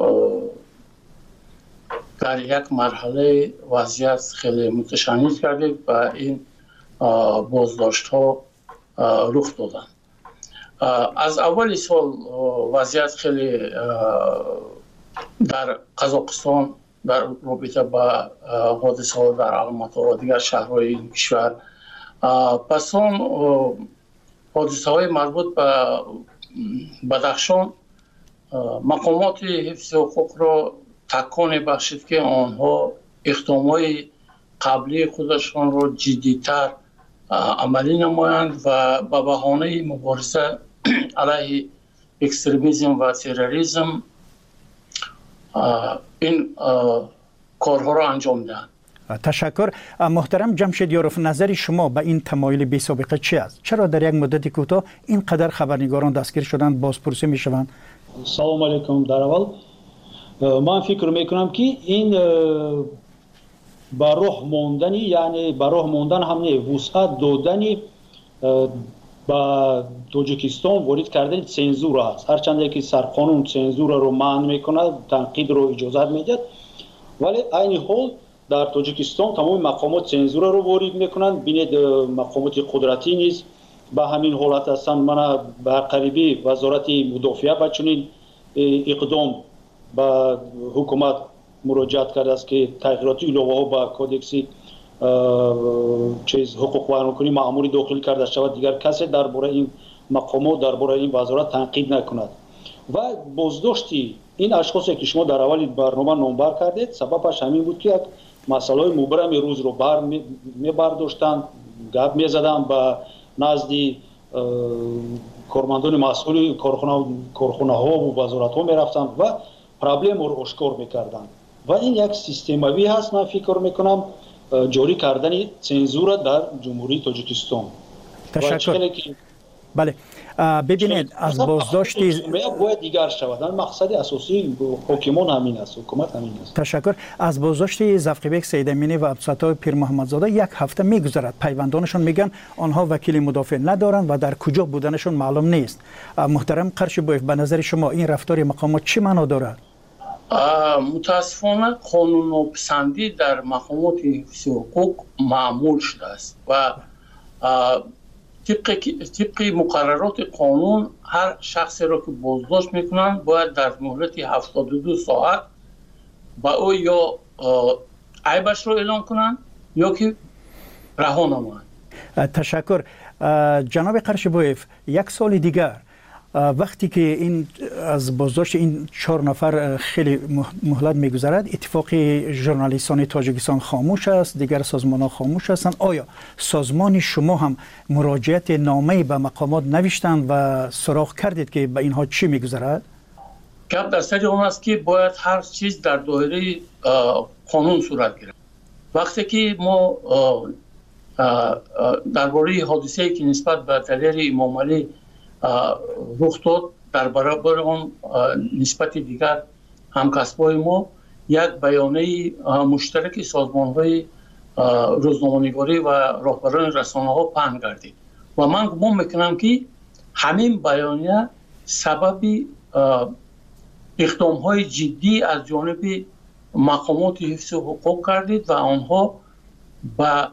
در یک مرحله وضعیت خیلی متشنج کرده و این بازداشت ها رخ دادن. از اول سال وضعیت خیلی در قزاقستان در رابطه با حادثه ها در الماتا و دیگر شهرهای این کشور، پس اون حادثه های مربوط به بدخشان مقامات حفظ حقوق را تکان بخشید که آنها اقدامات قبلی خودشان را جدیتر عملی نمایند و به بهانه مبارزه علیه اکستریمیسم و تروریسم این کارها را انجام دهند. تشکر. محترم جمشید یاروف، نظر شما به این تمایل بی سابقه چی است؟ چرا در یک مدت کوتاه اینقدر خبرنگاران دستگیر شدند، بازپرسی میشوند؟ سلام علیکم. در اول من فکر میکنم که این با راه ماندنی، یعنی با راه ماندن هم نه، وسعت دادنی با تاجیکستان وارد کردن سنزور است. هرچند که سرقانون سنزور رو منع میکنه، تنقید رو اجازه میده، ولی این حال در تاجیکستان تمام مقامات سنزور رو وارد میکنن. بینید مقامات قدرتی نیز به همین حالت هستند. من به قریبی وزارت مدافعه با چنین اقدام با حکومت مراجعت کرده است که تغییرات علاوه ها با کودکس حقوق و کنی مأموری داخل کرده شود، دیگر کسی درباره این مقامات درباره این وزارت تنقید نکند. و بازداشتی این اشخاصی که شما در اول برنامه نامبر کردید سببش همین بود که یک مسئله مبرم روز رو میبرداشتند، گپ میزدند و نزدی کارمندان مسئول کارخانه ها و وزارت ها میرفتند و پرابلم رو آشکار میکردند. و این یک سیستماوی هست. من فکر میکنم جاری کردن سنزور در جمهوری تاجیکستان. تشکر. بله، ببینید از بازداشتی باید دیگر شود. مقصد اساسی حکومت همین است، حکومت همین است. تشکر. از بازداشت زفقبیک سیدامینی و عبدالستار پیر محمدزاده یک هفته میگذرد. پیوندانشون میگن آنها وکیل مدافع ندارند و در کجا بودنشون معلوم نیست. محترم قرشبایف، به نظر شما این رفتار مقامات چی معنا دارد؟ متاسفانه قانون پسندی در مقامات حفظ حقوق معمول شده است و طبق مقررات قانون هر شخصی را که بازداشت میکنند باید در مهلت 72 ساعت با او یا عیبش را اعلام کنند یا که رها نمایند. تشکر. جناب قرشبایف، یک سال دیگر وقتی که این از بازداشت این 4 نفر خیلی مهلت میگذرد، اتفاق ژورنالیستان تاجیکستان خاموش است، دیگر سازمان ها خاموش هستند. آیا سازمان شما هم مراجعت نامه به مقامات نوشتند و سراغ کردید که به اینها چی میگذرد؟ گپ در سر اون است که باید هر چیز در دایره قانون صورت گیرد. وقتی که ما درباره حادثه‌ای که نسبت به دلیر امام علی رخ داد، در برابر آن نسبت دیگر همکسبای ما یک بیانیه مشترک سازمان‌های روزنامه‌نگاری و راهبران رسانه‌ها پهن گردید و من گمان میکنم که همین بیانیه سبب اقدام‌های جدی از جانب مقامات حفظ حقوق کردید و آنها با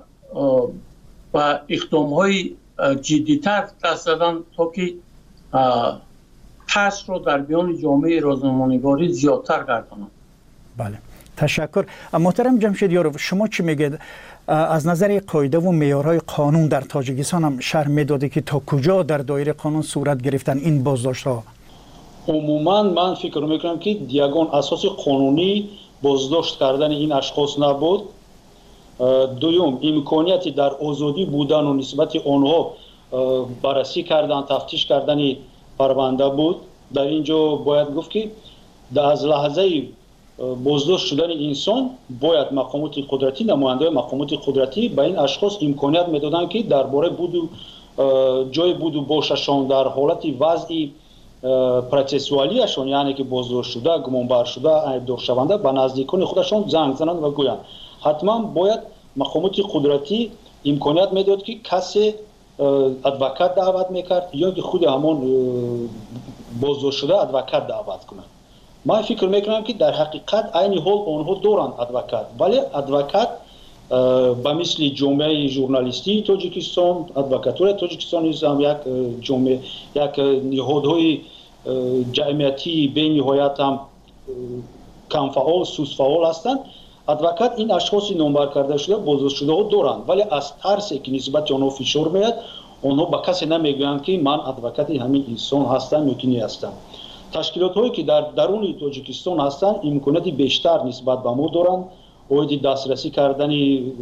اقدام‌های جدی‌تر دست دادن تا که تاثیر رو در میان جامعه روزنامه‌نگاری زیادتر گردانند. بله، تشکر. محترم جمشید، شما چی میگید؟ از نظر قاعده و معیارهای قانون در تاجیکستان هم شرح میداده که تا کجا در دایره قانون صورت گرفتن این بازداشت‌ها؟ عموما من فکر میکنم که یگان اساس قانونی بازداشت کردن این اشخاص نبود. دوم، امکانیتی در آزادی بودن و نسبت آنها بررسی کردن، تفتیش کردن پرونده بود. در اینجا باید گفت که از لحظه بازداشت شدن انسان باید مقامات قدرتی، نماینده مقامات قدرتی به این اشخاص امکانیت میدادن که درباره جای بود و باششان در حالت وضعی پروسسوالیشون، یعنی که بازداشت شده، گمانبر شده، عیبدار شونده، به نزدیکان خودشان زنگ زنند و گویند. حتما باید مقامات قدرتی امکانیت میداد که کسی ادوکات دعوت میکرد یا که خود همون بازداشت شده ادوکات دعوت کنند. من فکر میکنم که در حقیقت عین حال آنها دارند ادوکات، ولی ادوکات به مثل جامعه ژورنالیستی تاجیکستان، ادوکاتور تاجیکستان هم یک جامعه، یک نهادهای جمعیتی به نهایت هم کم فعال، سوس فعال هستند. ادوکات این اشخاص نامبر کرده شده، بازداشت شده ها دارند، ولی از ترسی که نسبت آنها فشار میاد، آنها به کسی نمیگویند که من ادوکات همین انسان هستم یا که نیستم. تشکیلات هایی که در درون تاجیکستان هستند امکانات بیشتر نسبت به ما دارند. اوید دسترسی کردن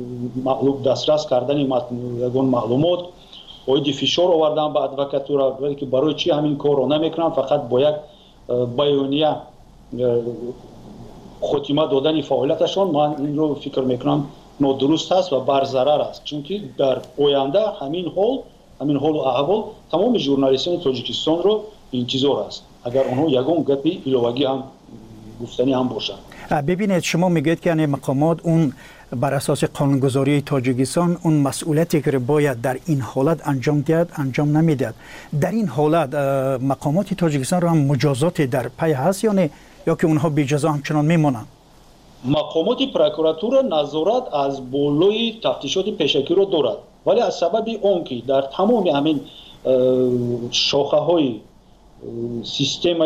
یگان معلومات، اوید فشار آوردن به ادوکاتورا، ولی که برای چی همین کار رو نمیکنن؟ فقط با یک بیانیه خاتمه دادن فعالیتشان. من این رو فکر میکنم نادرست است و بر ضرر است، چون که در آینده همین حال و احوال تمام ژورنالیستان تاجیکستان رو انتظار است اگر اونها یگان گپی ایلوگی هم گفتنی هم باشند. ببینید، شما میگید که مقامات اون بر اساس قانونگذاری تاجیکستان اون مسئولیتی که باید در این حالت انجام دهد انجام نمیدهد. در این حالت مقامات تاجیکستان را هم مجازات در پی هست یا نه، یا که اونها بی جزا همچنان میمونند؟ مقامات پروکراتور نظارت از بالای تفتیشات پیشکی را دارد، ولی از سبب اون که در تمام همین شاخه های سیستم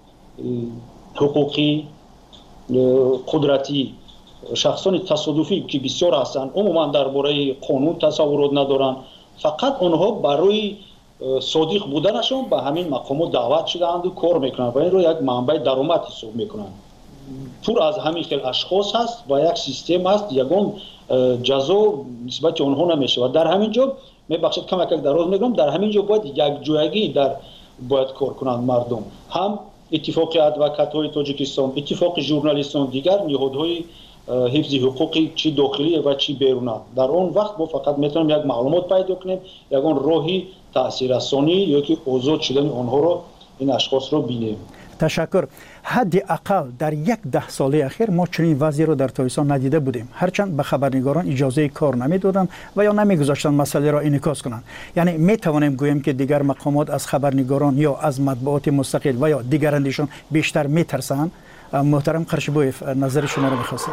حقوقی قدرتی شخصان تصادفی که بسیار هستند عموما درباره قانون تصورات ندارند، فقط آنها برای صادق بودنشان به همین مقامات دعوت شدهاند و کار میکنند و این رو یک منبع درآمد حساب میکنند. پر از همین خیل اشخاص هست و یک سیستم هست، یگان جزا نسبت آنها نمیشه. و در همین جا میبخشید کمک دراز میگم، در همین جا باید یک جایگی باید کار کنند مردم، هم اتفاق ادوکات‌های تاجیکستان، اتفاق ژورنالیستان، دیگر نهادهای حفظ حقوقی چی داخلی و چی بیرونی. در اون وقت ما فقط میتونیم یک معلومات پیدا کنیم، یگان راهی تاثیررسانی یا که آزاد شدن آنها رو، این اشخاص رو بینیم. تشکر. حداقل در 10 سال اخیر ما چنین وضعی رو در تاجیکستان ندیده بودیم، هرچند به خبرنگاران اجازه کار نمیدادند و یا نمیگذاشتن مسئله را انعکاس کنند. یعنی می توانیم گوییم که دیگر مقامات از خبرنگاران یا از مطبوعات مستقل و یا دیگرانشون بیشتر میترسند. محترم قرشبویف، نظر شما رو میخواستم.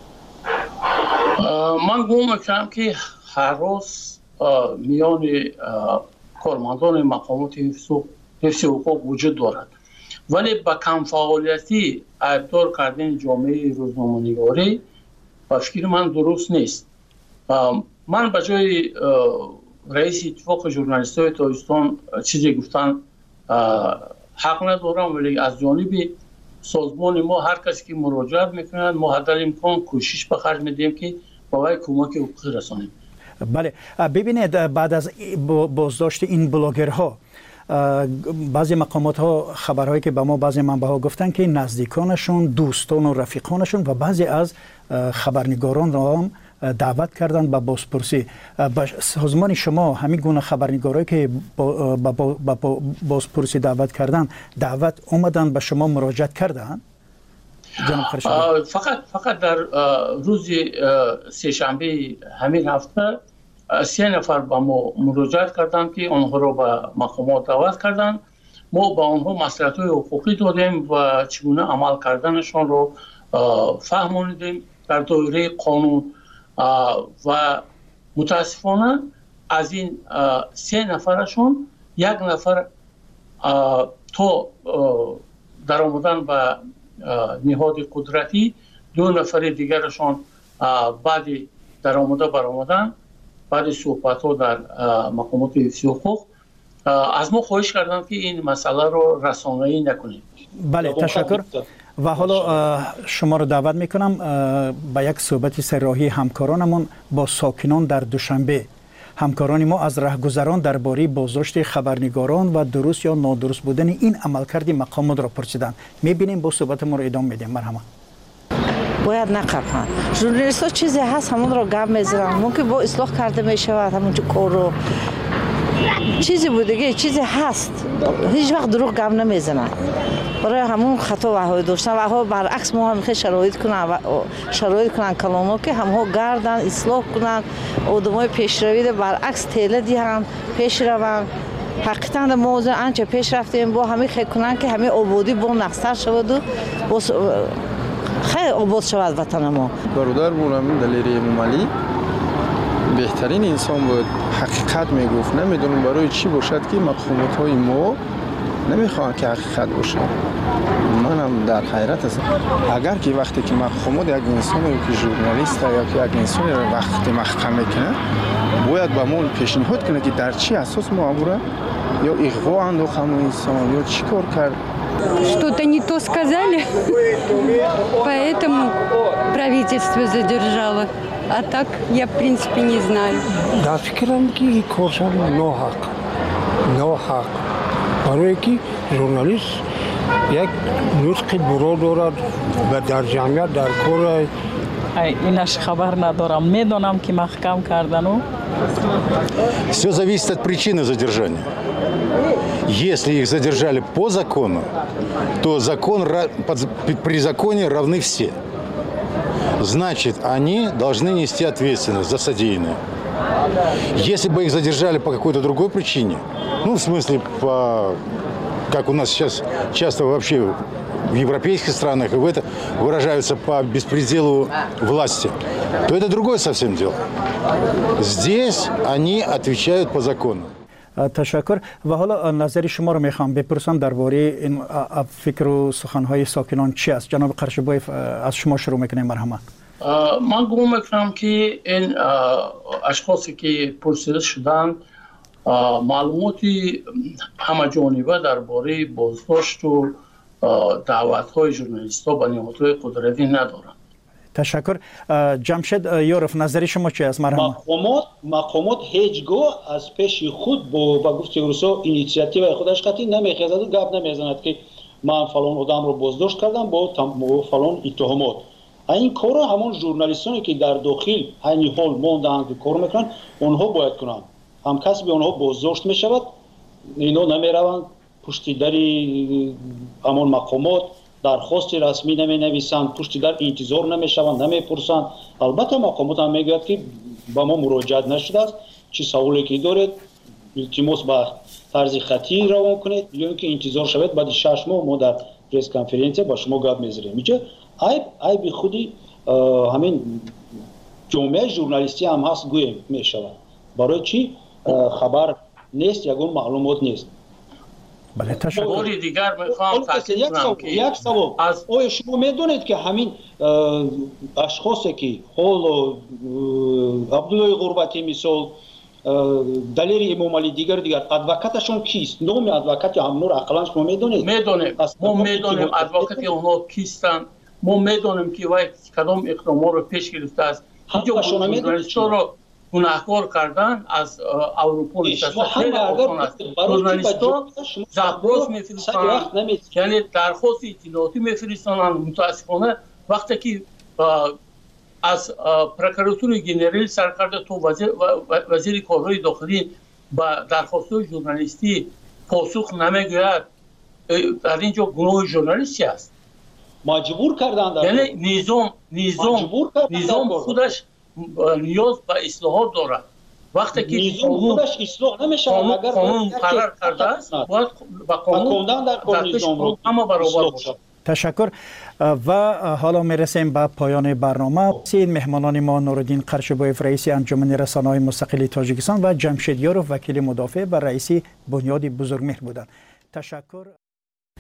من گمان میکنم که هر روز میان کارمندان مقامات حفظ حقوق وجود دارد، ولی با کم فعالیتی عیبدار کردن جامعه روزنامه‌نگاری با فکر من درست نیست. من به جای رئیس اتفاق ژورنالیست‌های تاجیکستان چیزی گفتن حق ندارم، ولی از جانب سازمان ما هر کسی که مراجعت میکنند ما حد الامکان کوشش به خرج میدیم که با وی کمک حقوقی رسانیم. بله، ببینید، بعد از بازداشت این بلاگرها بعضی مقامات ها خبرهایی که به ما بعضی منبع‌ها گفتن که نزدیکانشون، دوستان و رفیقانشون و بعضی از خبرنگاران را هم دعوت کردن به بازپرسی. به سازمان شما همین گونه خبرنگارایی که با بازپرسی دعوت کردن، دعوت اومدن به شما مراجعت کردن؟ فقط در روز سه‌شنبه همین هفته 3 نفر با ما مراجعت کردند که آنها را به مقامات دعوت کردند ما با آنها مصلحت‌های حقوقی دادیم و چگونه عمل کردنشان رو فهموندیم در دایره قانون و متاسفانه از این 3 نفرشون 1 نفر تا در آمدن به نهاد قدرتی 2 نفر دیگرشان بعد در آمده برآمدن بعد صحبت ها در مقامات حفظی حقوق از ما خواهش کردند که این مسئله رو رسانه‌ای نکنیم. بله تشکر. و حالا شما رو دعوت میکنم به یک صحبت سرراهی همکارانمون با ساکنان در دوشنبه. همکاران ما از رهگذران درباره بازداشت خبرنگاران و درست یا نادرست بودن این عملکرد مقامات را پرسیدند. میبینیم با صحبت ما رو ادامه میدیم. مرحبا. باید نقفن. ژورنالیست‌ها چیزی هست همون رو گم میزنن. ممکن با اصلاح کرده میشود همون کار رو. چیزی بودگی چیزی هست. هیچ وقت دروغ گم نمیزنن. برای همون خطا وهای داشتن و ها برعکس ما هم شرایط کنن کلانو که همها گردن اصلاح کنن آدمای پیشروی برعکس تله دیهن پیش روان حقیقتا موضوع آنچه پیش رفتیم با همین خیلی کنن که همین آبادی با نقصر شود و خیلی آباد شود وطن ما. برادر مولامین دلیری مومالی بهترین انسان بود، حقیقت میگفت. نمیدونم برای چی باشد که مقامات های ما نمیخوان که حقیقت باشه. منم در حیرت هستم. اگر که وقتی که مقامات یک انسانی که ژورنالیست یا که یک انسانی را وقتی محکمه کنه باید با ما پیشنهاد کنه که در چی اساس معموله یا اغوا انداخت همون انسان یا چی کار کرد. Что-то не то сказали, поэтому правительство задержало. А так я, в принципе, не знаю. Да, фикрам ки коршам ноҳақ. برای که ژورنالیست یک نطق برو دارد و در جمعیت در کار اینش خبر ندارم. میدونم که محکم کردن و Все зависит от причины задержания. Если их задержали по закону, то при законе равны все. Значит, они должны нести ответственность за содеянное. Если бы их задержали по какой-то другой причине, ну, в смысле, как у нас сейчас часто вообще в европейских странах и в это выражаются по беспределу власти, то это другое совсем дело. Здесь они отвечают по закону. تشکر. و حالا نظر شما رو میخوام بپرسم درباره این فکر و سخنهای ساکنان چی است؟ جناب قرشبایف از شما شروع میکنیم. مرحبا. من گمان میکنم که این اشخاصی که پرسیده شدند معلوماتی همه جانبه درباره بازداشت و دعوت‌های ژورنالیست‌ها به نهادهای قدرتی ندارند. تشکر. جمشید یورف نظر شما چی است؟ مرحبا. مقامات هیچگاه از پیش خود با گفته روسا اینیشیاتیو خودش قطعی نمیخواهد و گپ نمیزند که من فلان آدم رو بازداشت کردم با فلان اتهامات. این کار همون ژورنالیستانی که در داخل همین حال ماندن که کار میکنن اونها باید کنن. هم کسی به اونها بازداشت میشود، اینا نمیروند پشت در همون مقامات درخواست رسمی نمینویسند، پشت در انتظار نمیشوند، نمیپرسند. البته مقامات هم میگوید که با ما مراجعت نشده است، چی سوالی که دارید التماس با طرز خطی روان کنید یا اینکه انتظار شود بعد 6 ماه ما در پرس کنفرانس با شما گپ میذاریم. میشه عیب خودی همین جامعه ژورنالیستی هم هست گویم میشود. برای چی خبر نیست، یگان معلومات نیست. بله تشکر. باری دیگر میخوام تاکید کنم که یک سوال از آیا شما میدونید که همین اشخاصی که حال عبدالله غربتی مثال دلیری امام علی دیگر ادوکاتشون کیست؟ نام ادوکات همون رو اقلا شما میدونید؟ ما میدونیم ادوکات اونها کیستن. ما میدونیم که وای کدام اقدامات رو پیش گرفته است. اینجا ژورنالیست‌ها رو گناهکار کردن از اروپا نشسته. ژورنالیست‌ها زبراس میفرستند، یعنی درخواست اطلاعاتی میفرستند. متاسفانه وقتی که از پروکراتور گنرال سرکرده تو وزیر کارهای داخلی با درخواست‌های ژورنالیستی پاسخ نمیگوید، در اینجا گناه ژورنالیستی است. مجبور کردند. یعنی نظام خودش نیاز به اصلاحات دارد. وقتی که نظام خودش اصلاح نمیشه اگر قانون مقرر کرده است باید با قانون در کل نظام رو اما برابر باشد. تشکر. و حالا میرسیم به پایان برنامه. سید مهمانان ما نورالدین قرشبویف رئیس انجمن رسانه‌های مستقل تاجیکستان و جمشید یاروف وکیل مدافع و رئیس بنیاد بزرگمهر بودند. تشکر.